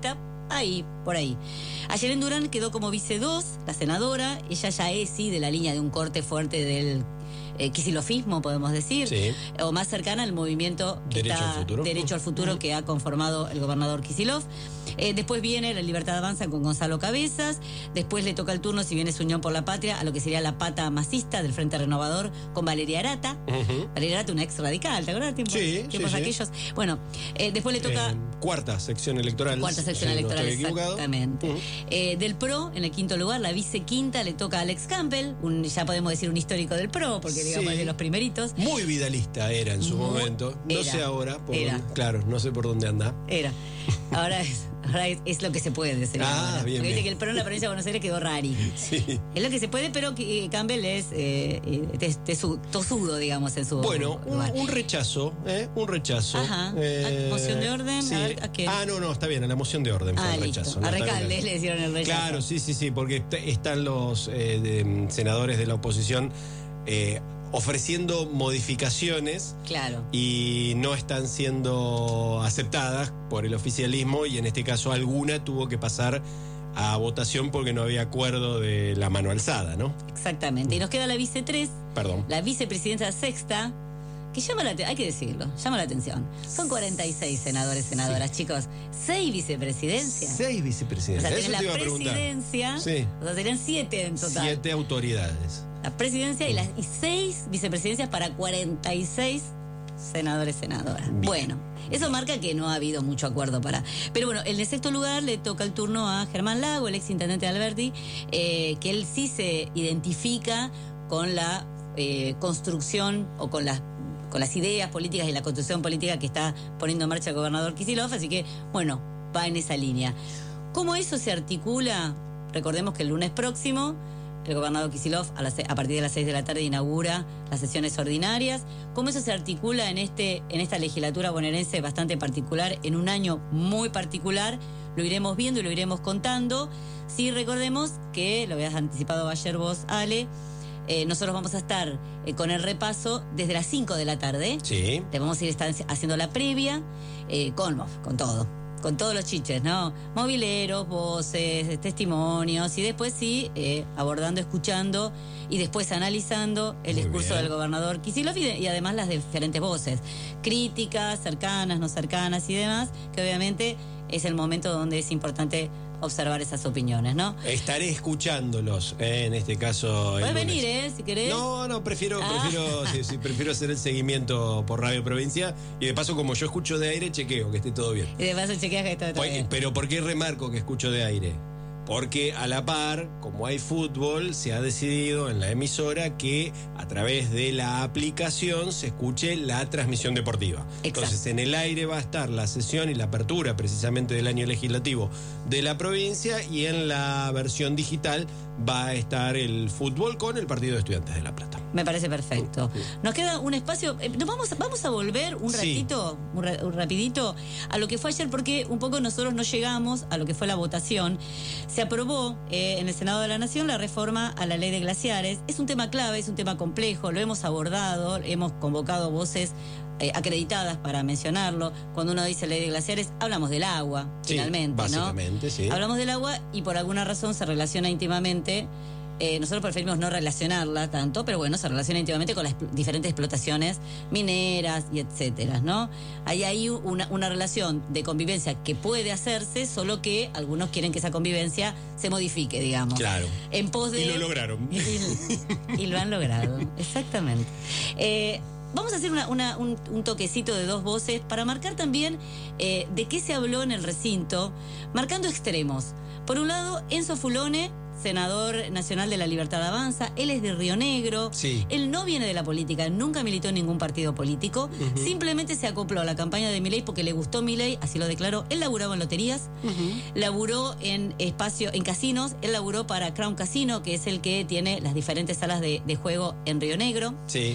ahí, por ahí. Ayelen Durán quedó como vice dos, la senadora. Ella ya es, sí, de la línea de un corte fuerte del eh, quisilofismo, podemos decir. Sí. O más cercana al movimiento que Derecho está, al futuro. Derecho al futuro Uh-huh. que ha conformado el gobernador Kicillof. Eh, después viene la Libertad Avanza con Gonzalo Cabezas. Después le toca el turno, si bien es Unión por la Patria, a lo que sería la pata masista del Frente Renovador con Valeria Arata. Uh-huh. Valeria Arata, una ex radical, ¿te acuerdas? Tiempos, Sí, tiempos sí, sí. aquellos. Bueno, eh, después le toca... Eh, cuarta sección electoral. Cuarta sección si no electoral, estoy equivocado. exactamente. Uh-huh. Eh, del P R O, en el quinto lugar, la vicequinta le toca a Alex Campbell, un, ya podemos decir un histórico del P R O, porque digamos Sí. es de los primeritos. Muy vidalista era en su Muy- momento. No era, sé ahora. Por era. dónde- claro, no sé por dónde anda. Era. Ahora es, ahora es, es lo que se puede. sería Ah, ahora. bien, Porque viste bien. que el P R O en la provincia de Buenos Aires quedó rari. Sí. Es lo que se puede, pero que eh, Campbell es eh, eh, tes- tesu- tosudo, digamos, en su Bueno, un, lugar. un rechazo, ¿eh? Un rechazo. Ajá. Eh, ¿A- moción de orden? sí. A ver, ¿a qué? Ah, no, no, está bien, a la moción de orden fue Ah, el listo. rechazo. A no, está bien. Recalde le hicieron el rechazo. Claro, sí, sí, sí, porque est- están los eh, de, mm, senadores de la oposición eh, ofreciendo modificaciones Claro. y no están siendo aceptadas por el oficialismo y en este caso alguna tuvo que pasar a votación porque no había acuerdo de la mano alzada, ¿no? Exactamente. Y nos queda la vice tres, Perdón. la vicepresidenta sexta, que llama la atención, hay que decirlo, llama la atención. Son cuarenta y seis senadores, senadoras, chicos. Seis vicepresidencias. Seis O vicepresidencias. sea, Eso tenés te la iba a preguntar. presidencia, Sí. o sea, serían siete en total. Siete autoridades. La presidencia y, las, y seis vicepresidencias para cuarenta y seis senadores, senadoras. Bien. Bueno, eso marca que no ha habido mucho acuerdo para... Pero bueno, en el sexto lugar le toca el turno a Germán Lago, el ex intendente de Alberti, eh, que él sí se identifica con la eh, construcción o con las con las ideas políticas y la construcción política que está poniendo en marcha el gobernador Kicillof, así que, bueno, va en esa línea. ¿Cómo eso se articula? Recordemos que el lunes próximo el gobernador Kicillof a, las, a partir de las seis de la tarde inaugura las sesiones ordinarias. ¿Cómo eso se articula en, este, en esta legislatura bonaerense bastante particular, en un año muy particular? Lo iremos viendo y lo iremos contando. Sí, recordemos que, lo habías anticipado ayer vos, Ale, Eh, nosotros vamos a estar eh, con el repaso desde las cinco de la tarde. Sí. Te vamos a ir estar haciendo la previa eh, con, con todo, con todos los chiches, ¿no? Mobileros, voces, testimonios y después sí, eh, abordando, escuchando y después analizando el Muy discurso bien. del gobernador Kicillof y, de- y además las diferentes voces, críticas, cercanas, no cercanas y demás, que obviamente es el momento donde es importante observar esas opiniones, ¿no? Estaré escuchándolos, eh, en este caso. el Puedes lunes. venir, ¿eh? Si querés. No, no, prefiero, Ah. prefiero, sí, sí, prefiero hacer el seguimiento por Radio Provincia y de paso, como yo escucho de aire, chequeo que esté todo bien. Y de paso chequeas que está todo Pues, bien. pero ¿por qué remarco que escucho de aire? Porque a la par, como hay fútbol, se ha decidido en la emisora que a través de la aplicación se escuche la transmisión deportiva. Entonces, en el aire va a estar la sesión y la apertura precisamente del año legislativo de la provincia y en la versión digital va a estar el fútbol con el partido de Estudiantes de La Plata. Me parece perfecto. Nos queda un espacio. eh, Nos vamos, vamos a volver un Sí. ratito, un, ra- un rapidito, a lo que fue ayer, porque un poco nosotros no llegamos a lo que fue la votación. Se aprobó eh, en el Senado de la Nación la reforma a la ley de glaciares. Es un tema clave, es un tema complejo, lo hemos abordado, hemos convocado voces eh, acreditadas para mencionarlo. Cuando uno dice ley de glaciares, hablamos del agua, Sí, finalmente, ¿no? básicamente, sí. Hablamos del agua y por alguna razón se relaciona íntimamente. Eh, nosotros preferimos no relacionarla tanto, pero bueno, se relaciona íntimamente con las expl- diferentes explotaciones mineras y etcétera, ¿no? Hay ahí una, una relación de convivencia que puede hacerse, solo que algunos quieren que esa convivencia se modifique, digamos. Claro. En pos de... Y lo lograron. Y, y lo han logrado, exactamente. Eh, Vamos a hacer una, una, un, un toquecito de dos voces para marcar también eh, de qué se habló en el recinto, marcando extremos. Por un lado, Enzo Fulone, senador nacional de la Libertad Avanza, él es de Río Negro, Sí. él no viene de la política, nunca militó en ningún partido político, Ujú. simplemente se acopló a la campaña de Milei porque le gustó Milei, así lo declaró. Él laburaba en loterías, laburó en espacio, en casinos, él laburó para Crown Casino, que es el que tiene las diferentes salas de, de juego en Río Negro. Sí.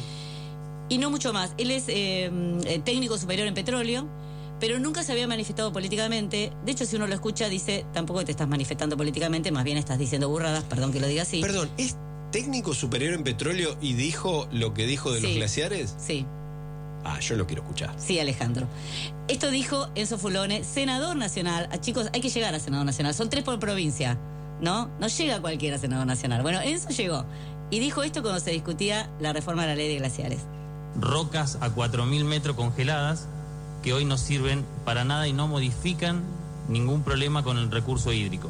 Y no mucho más. Él es eh, eh, técnico superior en petróleo, pero nunca se había manifestado políticamente. De hecho, si uno lo escucha, dice, tampoco te estás manifestando políticamente, más bien estás diciendo burradas, perdón que lo diga así. Perdón, ¿es técnico superior en petróleo y dijo lo que dijo de los Sí. glaciares? Sí. Ah, yo lo quiero escuchar. Sí, Alejandro. Esto dijo Enzo Fulone, senador nacional. Ah, chicos, hay que llegar a senador nacional. Son tres por provincia, ¿no? No llega cualquiera a senador nacional. Bueno, Enzo llegó. Y dijo esto cuando se discutía la reforma de la ley de glaciares. Rocas a cuatro mil metros congeladas que hoy no sirven para nada y no modifican ningún problema con el recurso hídrico.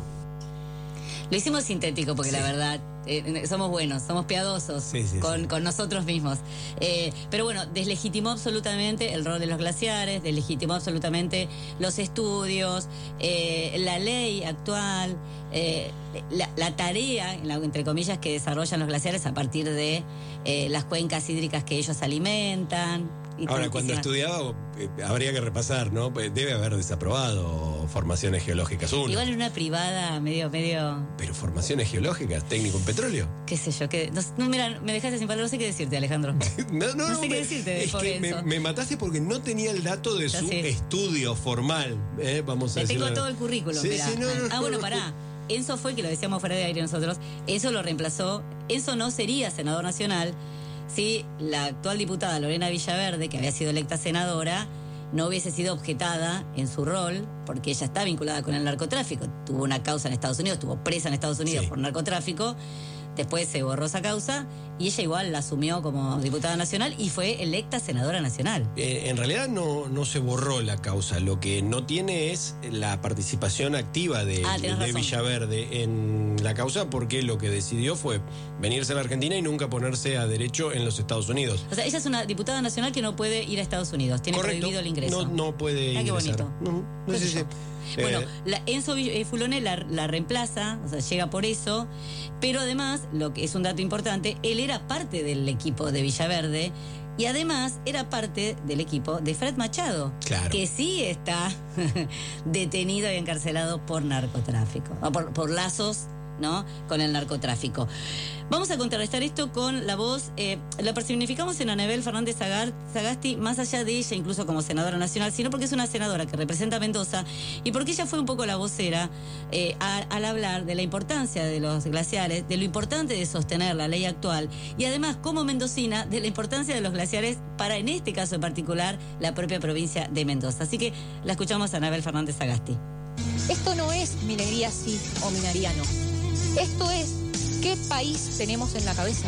Lo hicimos sintético porque sí. La verdad, eh, somos buenos, somos piadosos sí, sí, con, sí. con nosotros mismos. Eh, pero bueno, deslegitimó absolutamente el rol de los glaciares, deslegitimó absolutamente los estudios, eh, la ley actual, eh, la, la tarea, entre comillas, que desarrollan los glaciares a partir de eh, las cuencas hídricas que ellos alimentan. Ahora, cuando estudiaba, eh, habría que repasar, ¿no? Debe haber desaprobado formaciones geológicas uno. Igual en una privada, medio, medio... Pero formaciones geológicas, técnico en petróleo. Qué sé yo, que... No, no, mira, me dejaste sin palabras, no sé qué decirte, Alejandro. no, no, no, no sé me, qué decirte de es que me, me mataste porque no tenía el dato de ya su sé. estudio formal, ¿eh? Vamos a decir. decirlo. Tengo todo el currículum, sí, mirá. Sí, no, no, ah, bueno, no, pará. Enzo fue, que lo decíamos fuera de aire nosotros, Enzo lo reemplazó. Enzo no sería senador nacional si la actual diputada Lorena Villaverde, que había sido electa senadora, no hubiese sido objetada en su rol, porque ella está vinculada con el narcotráfico. Tuvo una causa en Estados Unidos, estuvo presa en Estados Unidos sí. por narcotráfico. Después se borró esa causa y ella igual la asumió como diputada nacional y fue electa senadora nacional. Eh, en realidad no, no se borró la causa, lo que no tiene es la participación activa de, ah, de, de Villaverde en la causa, porque lo que decidió fue venirse a la Argentina y nunca ponerse a derecho en los Estados Unidos. O sea, ella es una diputada nacional que no puede ir a Estados Unidos, tiene Correcto. prohibido el ingreso. No, no puede ah, ingresar. Qué bonito. No, no sé si... Bueno, eh, la, Enzo Fulone la, la reemplaza, o sea, llega por eso, pero además, lo que es un dato importante, él era parte del equipo de Villaverde y además era parte del equipo de Fred Machado, claro. que sí está detenido y encarcelado por narcotráfico, o por, por lazos, ¿no?, con el narcotráfico. Vamos a contrarrestar esto con la voz, eh, la personificamos en Anabel Fernández Sagasti, más allá de ella, incluso como senadora nacional, sino porque es una senadora que representa a Mendoza y porque ella fue un poco la vocera eh, a, al hablar de la importancia de los glaciares, de lo importante de sostener la ley actual y además, como mendocina, de la importancia de los glaciares para, en este caso en particular, la propia provincia de Mendoza. Así que la escuchamos a Anabel Fernández Sagasti. Esto no es minería sí o minería no. Esto es qué país tenemos en la cabeza.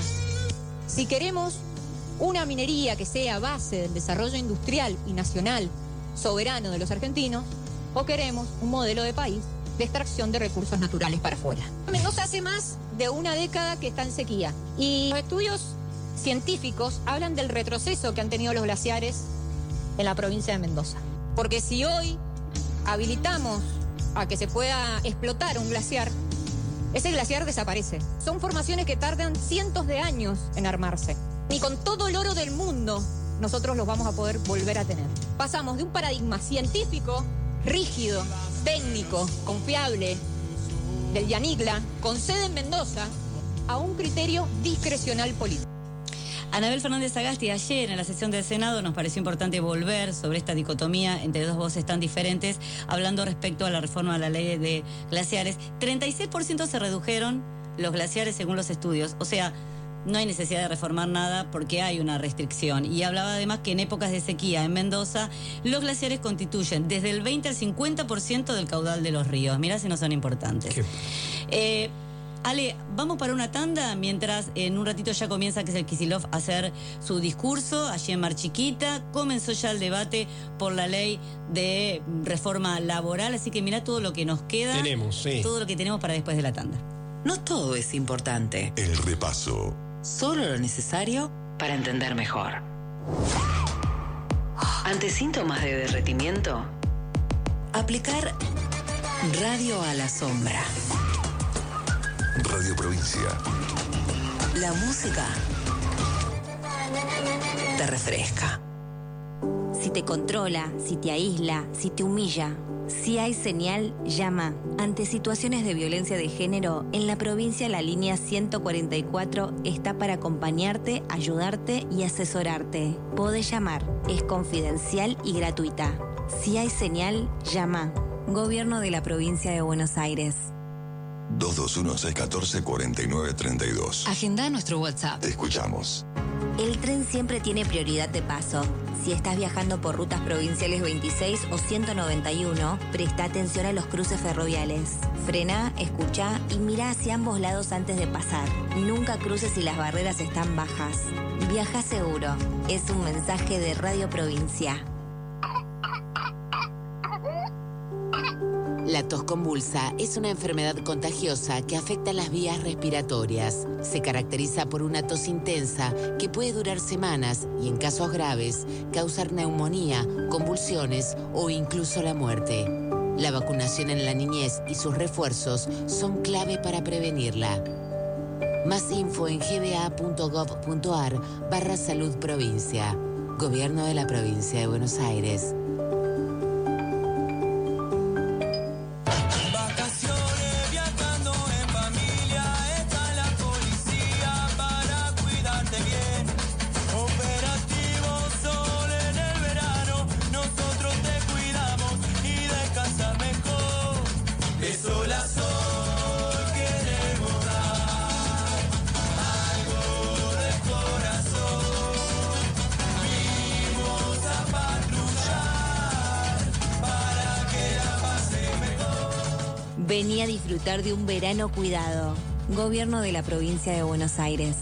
Si queremos una minería que sea base del desarrollo industrial y nacional soberano de los argentinos, o queremos un modelo de país de extracción de recursos naturales para afuera. Mendoza hace más de una década que está en sequía y los estudios científicos hablan del retroceso que han tenido los glaciares en la provincia de Mendoza. Porque si hoy habilitamos a que se pueda explotar un glaciar, ese glaciar desaparece. Son formaciones que tardan cientos de años en armarse. Ni con todo el oro del mundo nosotros los vamos a poder volver a tener. Pasamos de un paradigma científico, rígido, técnico, confiable, del Yanigla, con sede en Mendoza, a un criterio discrecional político. Anabel Fernández Sagasti, ayer en la sesión del Senado nos pareció importante volver sobre esta dicotomía entre dos voces tan diferentes, hablando respecto a la reforma de la ley de glaciares. treinta y seis por ciento se redujeron los glaciares según los estudios, o sea, no hay necesidad de reformar nada porque hay una restricción. Y hablaba además que en épocas de sequía en Mendoza, los glaciares constituyen desde el veinte al cincuenta por ciento del caudal de los ríos. Mirá si no son importantes. Eh, Ale, vamos para una tanda mientras en un ratito ya comienza que es el Kicillof a hacer su discurso allí en Mar Chiquita. Comenzó ya el debate por la ley de reforma laboral, así que mirá todo lo que nos queda. Tenemos, sí. Todo lo que tenemos para después de la tanda. No todo es importante. El repaso. Solo lo necesario para entender mejor. Ante síntomas de derretimiento, aplicar radio a la sombra. Radio Provincia. La música te refresca. Si te controla, si te aísla, si te humilla, si hay señal, llama. Ante situaciones de violencia de género, en la provincia la línea ciento cuarenta y cuatro está para acompañarte, ayudarte y asesorarte. Podés llamar, es confidencial y gratuita. Si hay señal, llama. Gobierno de la Provincia de Buenos Aires. dos dos uno, seis uno cuatro, cuatro nueve tres dos. Agenda nuestro WhatsApp. Te escuchamos. El tren siempre tiene prioridad de paso. Si estás viajando por rutas provinciales veintiséis o ciento noventa y uno, presta atención a los cruces ferroviales. Frena, escucha y mira hacia ambos lados antes de pasar. Nunca cruces si las barreras están bajas. Viaja seguro. Es un mensaje de Radio Provincia. La tos convulsa es una enfermedad contagiosa que afecta las vías respiratorias. Se caracteriza por una tos intensa que puede durar semanas y, en casos graves, causar neumonía, convulsiones o incluso la muerte. La vacunación en la niñez y sus refuerzos son clave para prevenirla. Más info en gba.gov.ar barra salud provincia. Gobierno de la Provincia de Buenos Aires. Vení a disfrutar de un verano cuidado. Gobierno de la Provincia de Buenos Aires.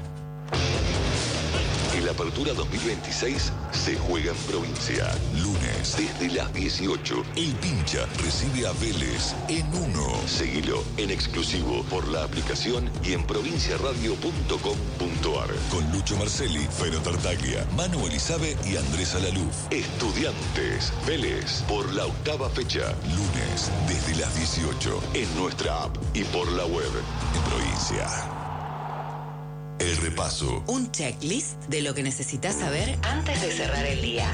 En la Apertura dos mil veintiséis se juega en provincia. Lunes, desde las dieciocho, el Pincha recibe a Vélez en uno. Seguilo en exclusivo por la aplicación y en provinciaradio punto com punto ar. Con Lucho Marcelli, Fero Tartaglia, Manu Elizabe y Andrés Alaluf. Estudiantes, Vélez, por la octava fecha. Lunes, desde las dieciocho, en nuestra app y por la web en provincia. El repaso. Un checklist de lo que necesitas saber antes de cerrar el día.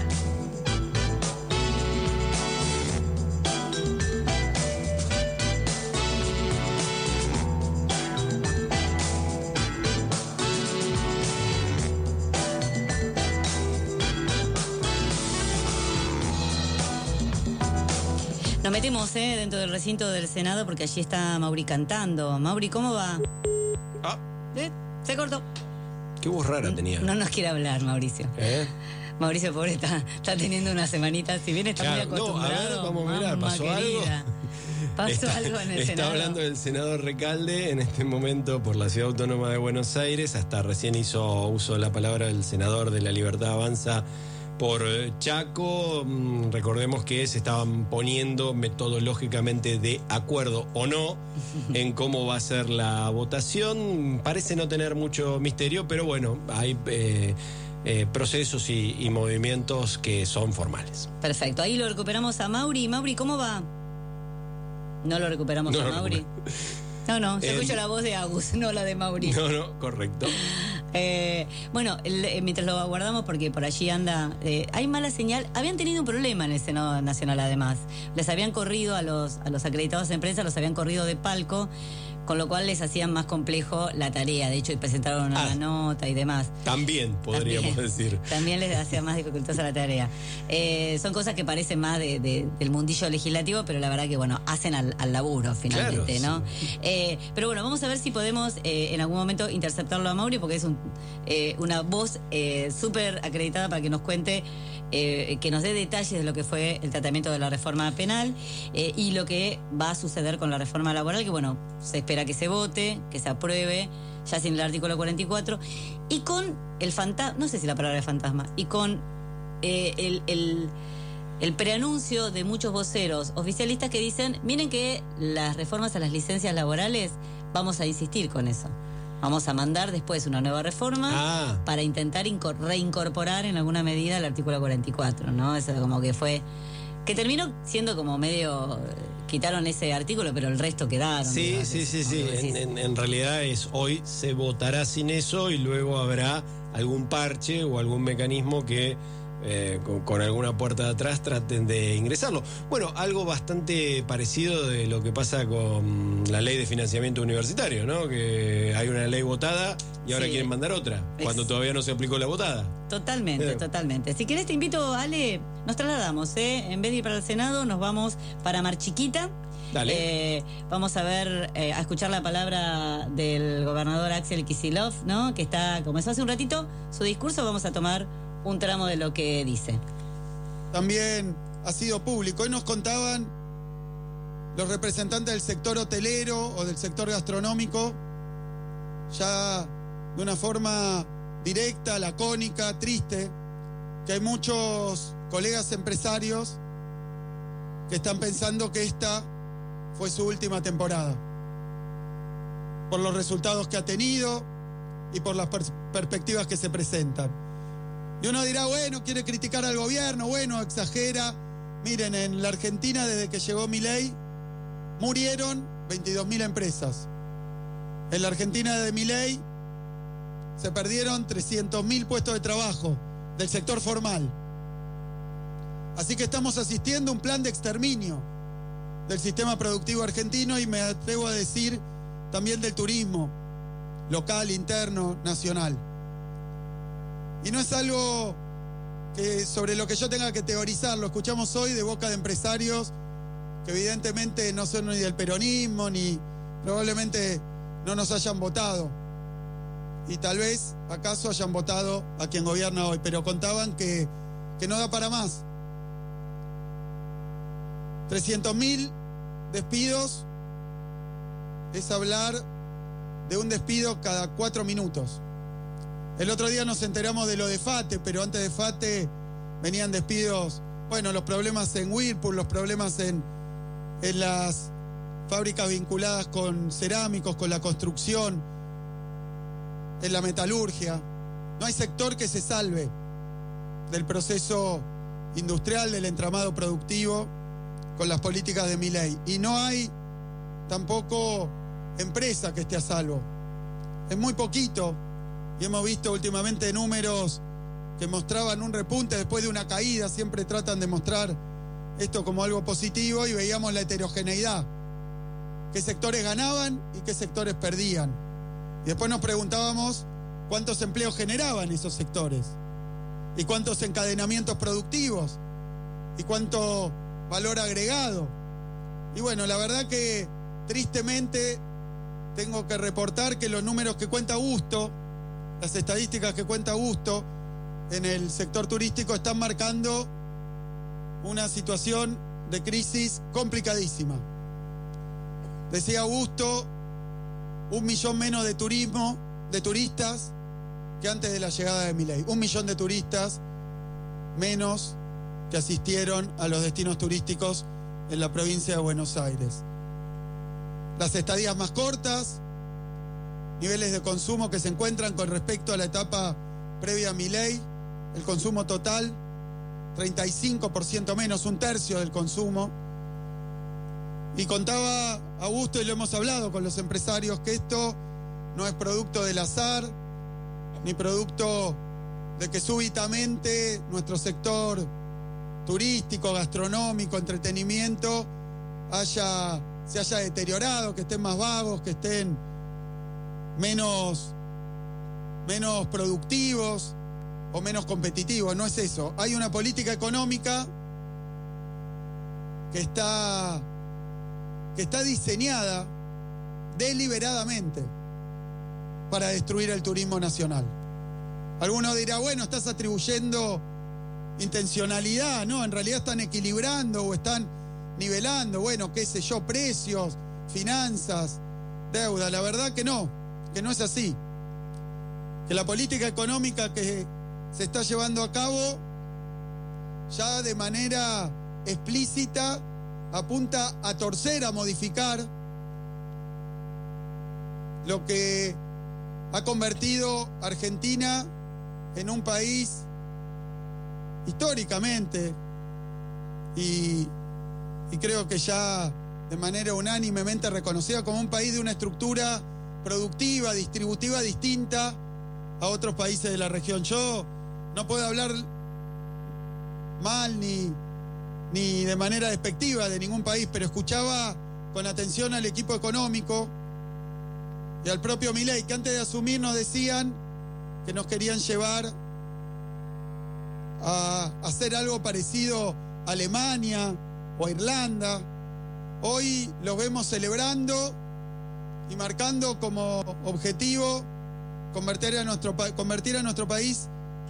Nos metemos eh, dentro del recinto del Senado porque allí está Mauri cantando. Mauri, ¿cómo va? Ah. ¿Eh? Se cortó. Qué voz rara tenía. No nos quiere hablar, Mauricio. ¿Eh? Mauricio, pobre, está, está teniendo una semanita. Si bien está claro, muy acostumbrado. No, a ver, vamos a mirar, mamá ¿pasó querida. algo? Pasó está, algo en el está Senado. hablando del senador Recalde en este momento por la Ciudad Autónoma de Buenos Aires. Hasta recién hizo uso de la palabra del senador de La Libertad Avanza por Chaco. Recordemos que se estaban poniendo metodológicamente de acuerdo o no en cómo va a ser la votación. Parece no tener mucho misterio, pero bueno, hay eh, eh, procesos y, y movimientos que son formales. Perfecto, ahí lo recuperamos a Mauri. Mauri, ¿cómo va? No lo recuperamos no a lo Mauri. recupero. No, no, se Eh, escucha la voz de Agus, no la de Mauri. No, no, correcto. Eh, bueno, el, eh, mientras lo aguardamos, porque por allí anda, eh, hay mala señal. Habían tenido un problema en el Senado Nacional, además. Les habían corrido a los, a los acreditados en prensa, los habían corrido de palco, con lo cual les hacían más complejo la tarea. De hecho, presentaron una Ah. nota y demás. También, podríamos También. decir. También les hacía más dificultosa la tarea. Eh, son cosas que parecen más de, de- del mundillo legislativo, pero la verdad que, bueno, hacen al, al laburo finalmente, Claro, ¿no? Eh, pero bueno, vamos a ver si podemos eh, en algún momento interceptarlo a Mauri, porque es un, eh, una voz eh, súper acreditada para que nos cuente, eh, que nos dé detalles de lo que fue el tratamiento de la reforma penal eh, y lo que va a suceder con la reforma laboral, que, bueno, se espera que se vote, que se apruebe, ya sin el artículo cuarenta y cuatro, y con el fantasma, no sé si la palabra es fantasma, y con eh, el, el, el preanuncio de muchos voceros oficialistas que dicen, miren que las reformas a las licencias laborales, vamos a insistir con eso. Vamos a mandar después una nueva reforma Ah. para intentar incor- reincorporar en alguna medida el artículo cuarenta y cuatro, ¿no? Eso como que fue... Que terminó siendo como medio... Quitaron ese artículo, pero el resto quedaron. Sí, digo, sí, sí, como sí. que decís. En, en- en realidad es hoy se votará sin eso y luego habrá algún parche o algún mecanismo que eh, con, con alguna puerta de atrás traten de ingresarlo. Bueno, algo bastante parecido de lo que pasa con la ley de financiamiento universitario, ¿no? Que hay una ley votada y ahora Sí. quieren mandar otra, Es- cuando todavía no se aplicó la votada. Totalmente, Eh. totalmente. Si querés te invito, Ale, nos trasladamos, ¿eh? En vez de ir para el Senado, nos vamos para Mar Chiquita. Dale. Eh, vamos a ver, eh, a escuchar la palabra del gobernador Axel Kicillof, ¿no? Que está, comenzó hace un ratito su discurso, vamos a tomar un tramo de lo que dice. También ha sido público. Hoy nos contaban los representantes del sector hotelero o del sector gastronómico, ya de una forma directa, lacónica, triste, que hay muchos colegas empresarios que están pensando que esta fue su última temporada, por los resultados que ha tenido y por las pers- perspectivas que se presentan. Y uno dirá, bueno, quiere criticar al gobierno, bueno, exagera. Miren, en la Argentina, desde que llegó Milei, murieron veintidós mil empresas. En la Argentina de Milei se perdieron trescientos mil puestos de trabajo del sector formal. Así que estamos asistiendo a un plan de exterminio del sistema productivo argentino y me atrevo a decir también del turismo local, interno, nacional. Y no es algo que sobre lo que yo tenga que teorizar, lo escuchamos hoy de boca de empresarios que evidentemente no son ni del peronismo, ni probablemente no nos hayan votado. Y tal vez acaso hayan votado a quien gobierna hoy, pero contaban que, que no da para más. trescientos mil despidos es hablar de un despido cada cuatro minutos. El otro día nos enteramos de lo de FATE, pero antes de FATE venían despidos, bueno, los problemas en Whirlpool, los problemas en, en las fábricas vinculadas con cerámicos, con la construcción, en la metalurgia. No hay sector que se salve del proceso industrial, del entramado productivo, con las políticas de Milei. Y no hay tampoco empresa que esté a salvo. Es muy poquito. Y hemos visto últimamente números que mostraban un repunte después de una caída. Siempre tratan de mostrar esto como algo positivo y veíamos la heterogeneidad. Qué sectores ganaban y qué sectores perdían. Y después nos preguntábamos cuántos empleos generaban esos sectores. Y cuántos encadenamientos productivos. Y cuánto valor agregado. Y bueno, la verdad que tristemente tengo que reportar que los números que cuenta Augusto, las estadísticas que cuenta Augusto en el sector turístico están marcando una situación de crisis complicadísima. Decía Augusto, un millón menos de turismo, de turistas que antes de la llegada de Milei. Un millón de turistas menos que asistieron a los destinos turísticos en la provincia de Buenos Aires. Las estadías más cortas, niveles de consumo que se encuentran con respecto a la etapa previa a Milei, el consumo total, treinta y cinco por ciento menos, un tercio del consumo. Y contaba Augusto, y lo hemos hablado con los empresarios, que esto no es producto del azar, ni producto de que súbitamente nuestro sector turístico, gastronómico, entretenimiento, haya, se haya deteriorado, que estén más vagos, que estén menos, menos productivos o menos competitivos. No es eso. Hay una política económica que está, que está diseñada deliberadamente para destruir el turismo nacional. Alguno dirá, bueno, estás atribuyendo intencionalidad, no, en realidad están equilibrando o están nivelando, bueno, qué sé yo, precios, finanzas, deuda. La verdad que no, que no es así. Que la política económica que se está llevando a cabo ya de manera explícita apunta a torcer, a modificar lo que ha convertido Argentina en un país históricamente y, y creo que ya de manera unánimemente reconocida como un país de una estructura productiva, distributiva distinta a otros países de la región. Yo no puedo hablar mal ni, ni de manera despectiva de ningún país, pero escuchaba con atención al equipo económico y al propio Milei, que antes de asumir nos decían que nos querían llevar a hacer algo parecido a Alemania o a Irlanda, hoy los vemos celebrando y marcando como objetivo convertir a nuestro, convertir a nuestro país.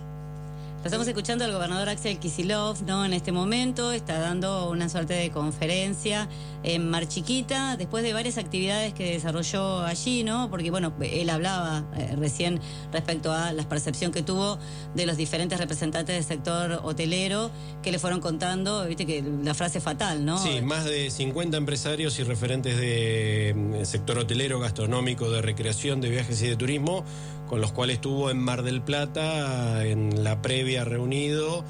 Estamos escuchando al gobernador Axel Kicillof, ¿no? En este momento está dando una suerte de conferencia en Mar Chiquita, después de varias actividades que desarrolló allí, ¿no? Porque, bueno, él hablaba eh, recién respecto a la percepción que tuvo de los diferentes representantes del sector hotelero que le fueron contando, viste que la frase fatal, ¿no? Sí, más de cincuenta empresarios y referentes del sector hotelero, gastronómico, de recreación, de viajes y de turismo, con los cuales estuvo en Mar del Plata en la previa reunido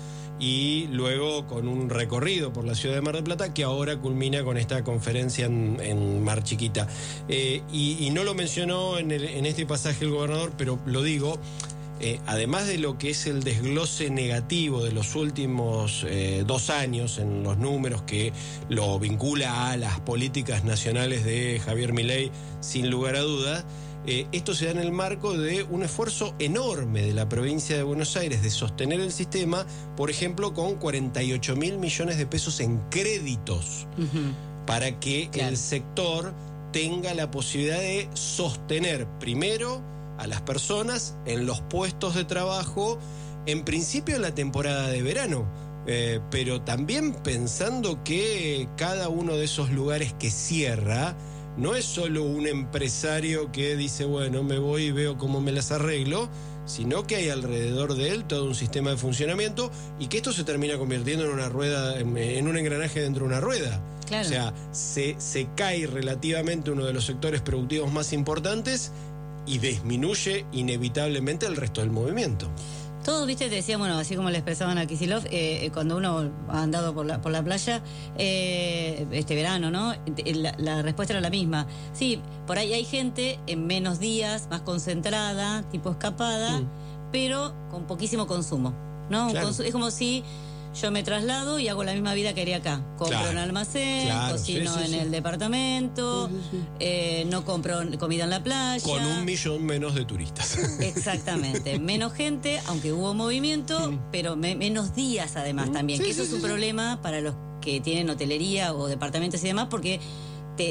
y luego con un recorrido por la ciudad de Mar del Plata que ahora culmina con esta conferencia en, en Mar Chiquita. Eh, y, y no lo mencionó en, el, en este pasaje el gobernador, pero lo digo, eh, además de lo que es el desglose negativo de los últimos eh, dos años en los números que lo vincula a las políticas nacionales de Javier Milei, sin lugar a dudas, Eh, esto se da en el marco de un esfuerzo enorme de la provincia de Buenos Aires de sostener el sistema, por ejemplo, con cuarenta y ocho mil millones de pesos en créditos, uh-huh. para que claro. el sector tenga la posibilidad de sostener primero a las personas en los puestos de trabajo, en principio en la temporada de verano, eh, pero también pensando que cada uno de esos lugares que cierra no es solo un empresario que dice, bueno, me voy y veo cómo me las arreglo, sino que hay alrededor de él todo un sistema de funcionamiento y que esto se termina convirtiendo en una rueda, en un engranaje dentro de una rueda. Claro. O sea, se, se cae relativamente uno de los sectores productivos más importantes y disminuye inevitablemente el resto del movimiento. Todos, viste, te decían, bueno, así como le expresaban a Kicillof, eh, cuando uno ha andado por la, por la playa eh, este verano, ¿no? La, la respuesta era la misma. Sí, por ahí hay gente en menos días, más concentrada, tipo escapada, mm. pero con poquísimo consumo, ¿no? Claro. Consu- es como si yo me traslado y hago la misma vida que haría acá. Compro claro. un almacén, claro. cocino sí, sí, en sí. el departamento, sí, sí, sí. Eh, no compro comida en la playa. Con un millón menos de turistas. Exactamente. Menos gente, aunque hubo movimiento, mm. pero me, menos días además mm. también. Sí, que eso sí, es un sí. problema para los que tienen hotelería o departamentos y demás, porque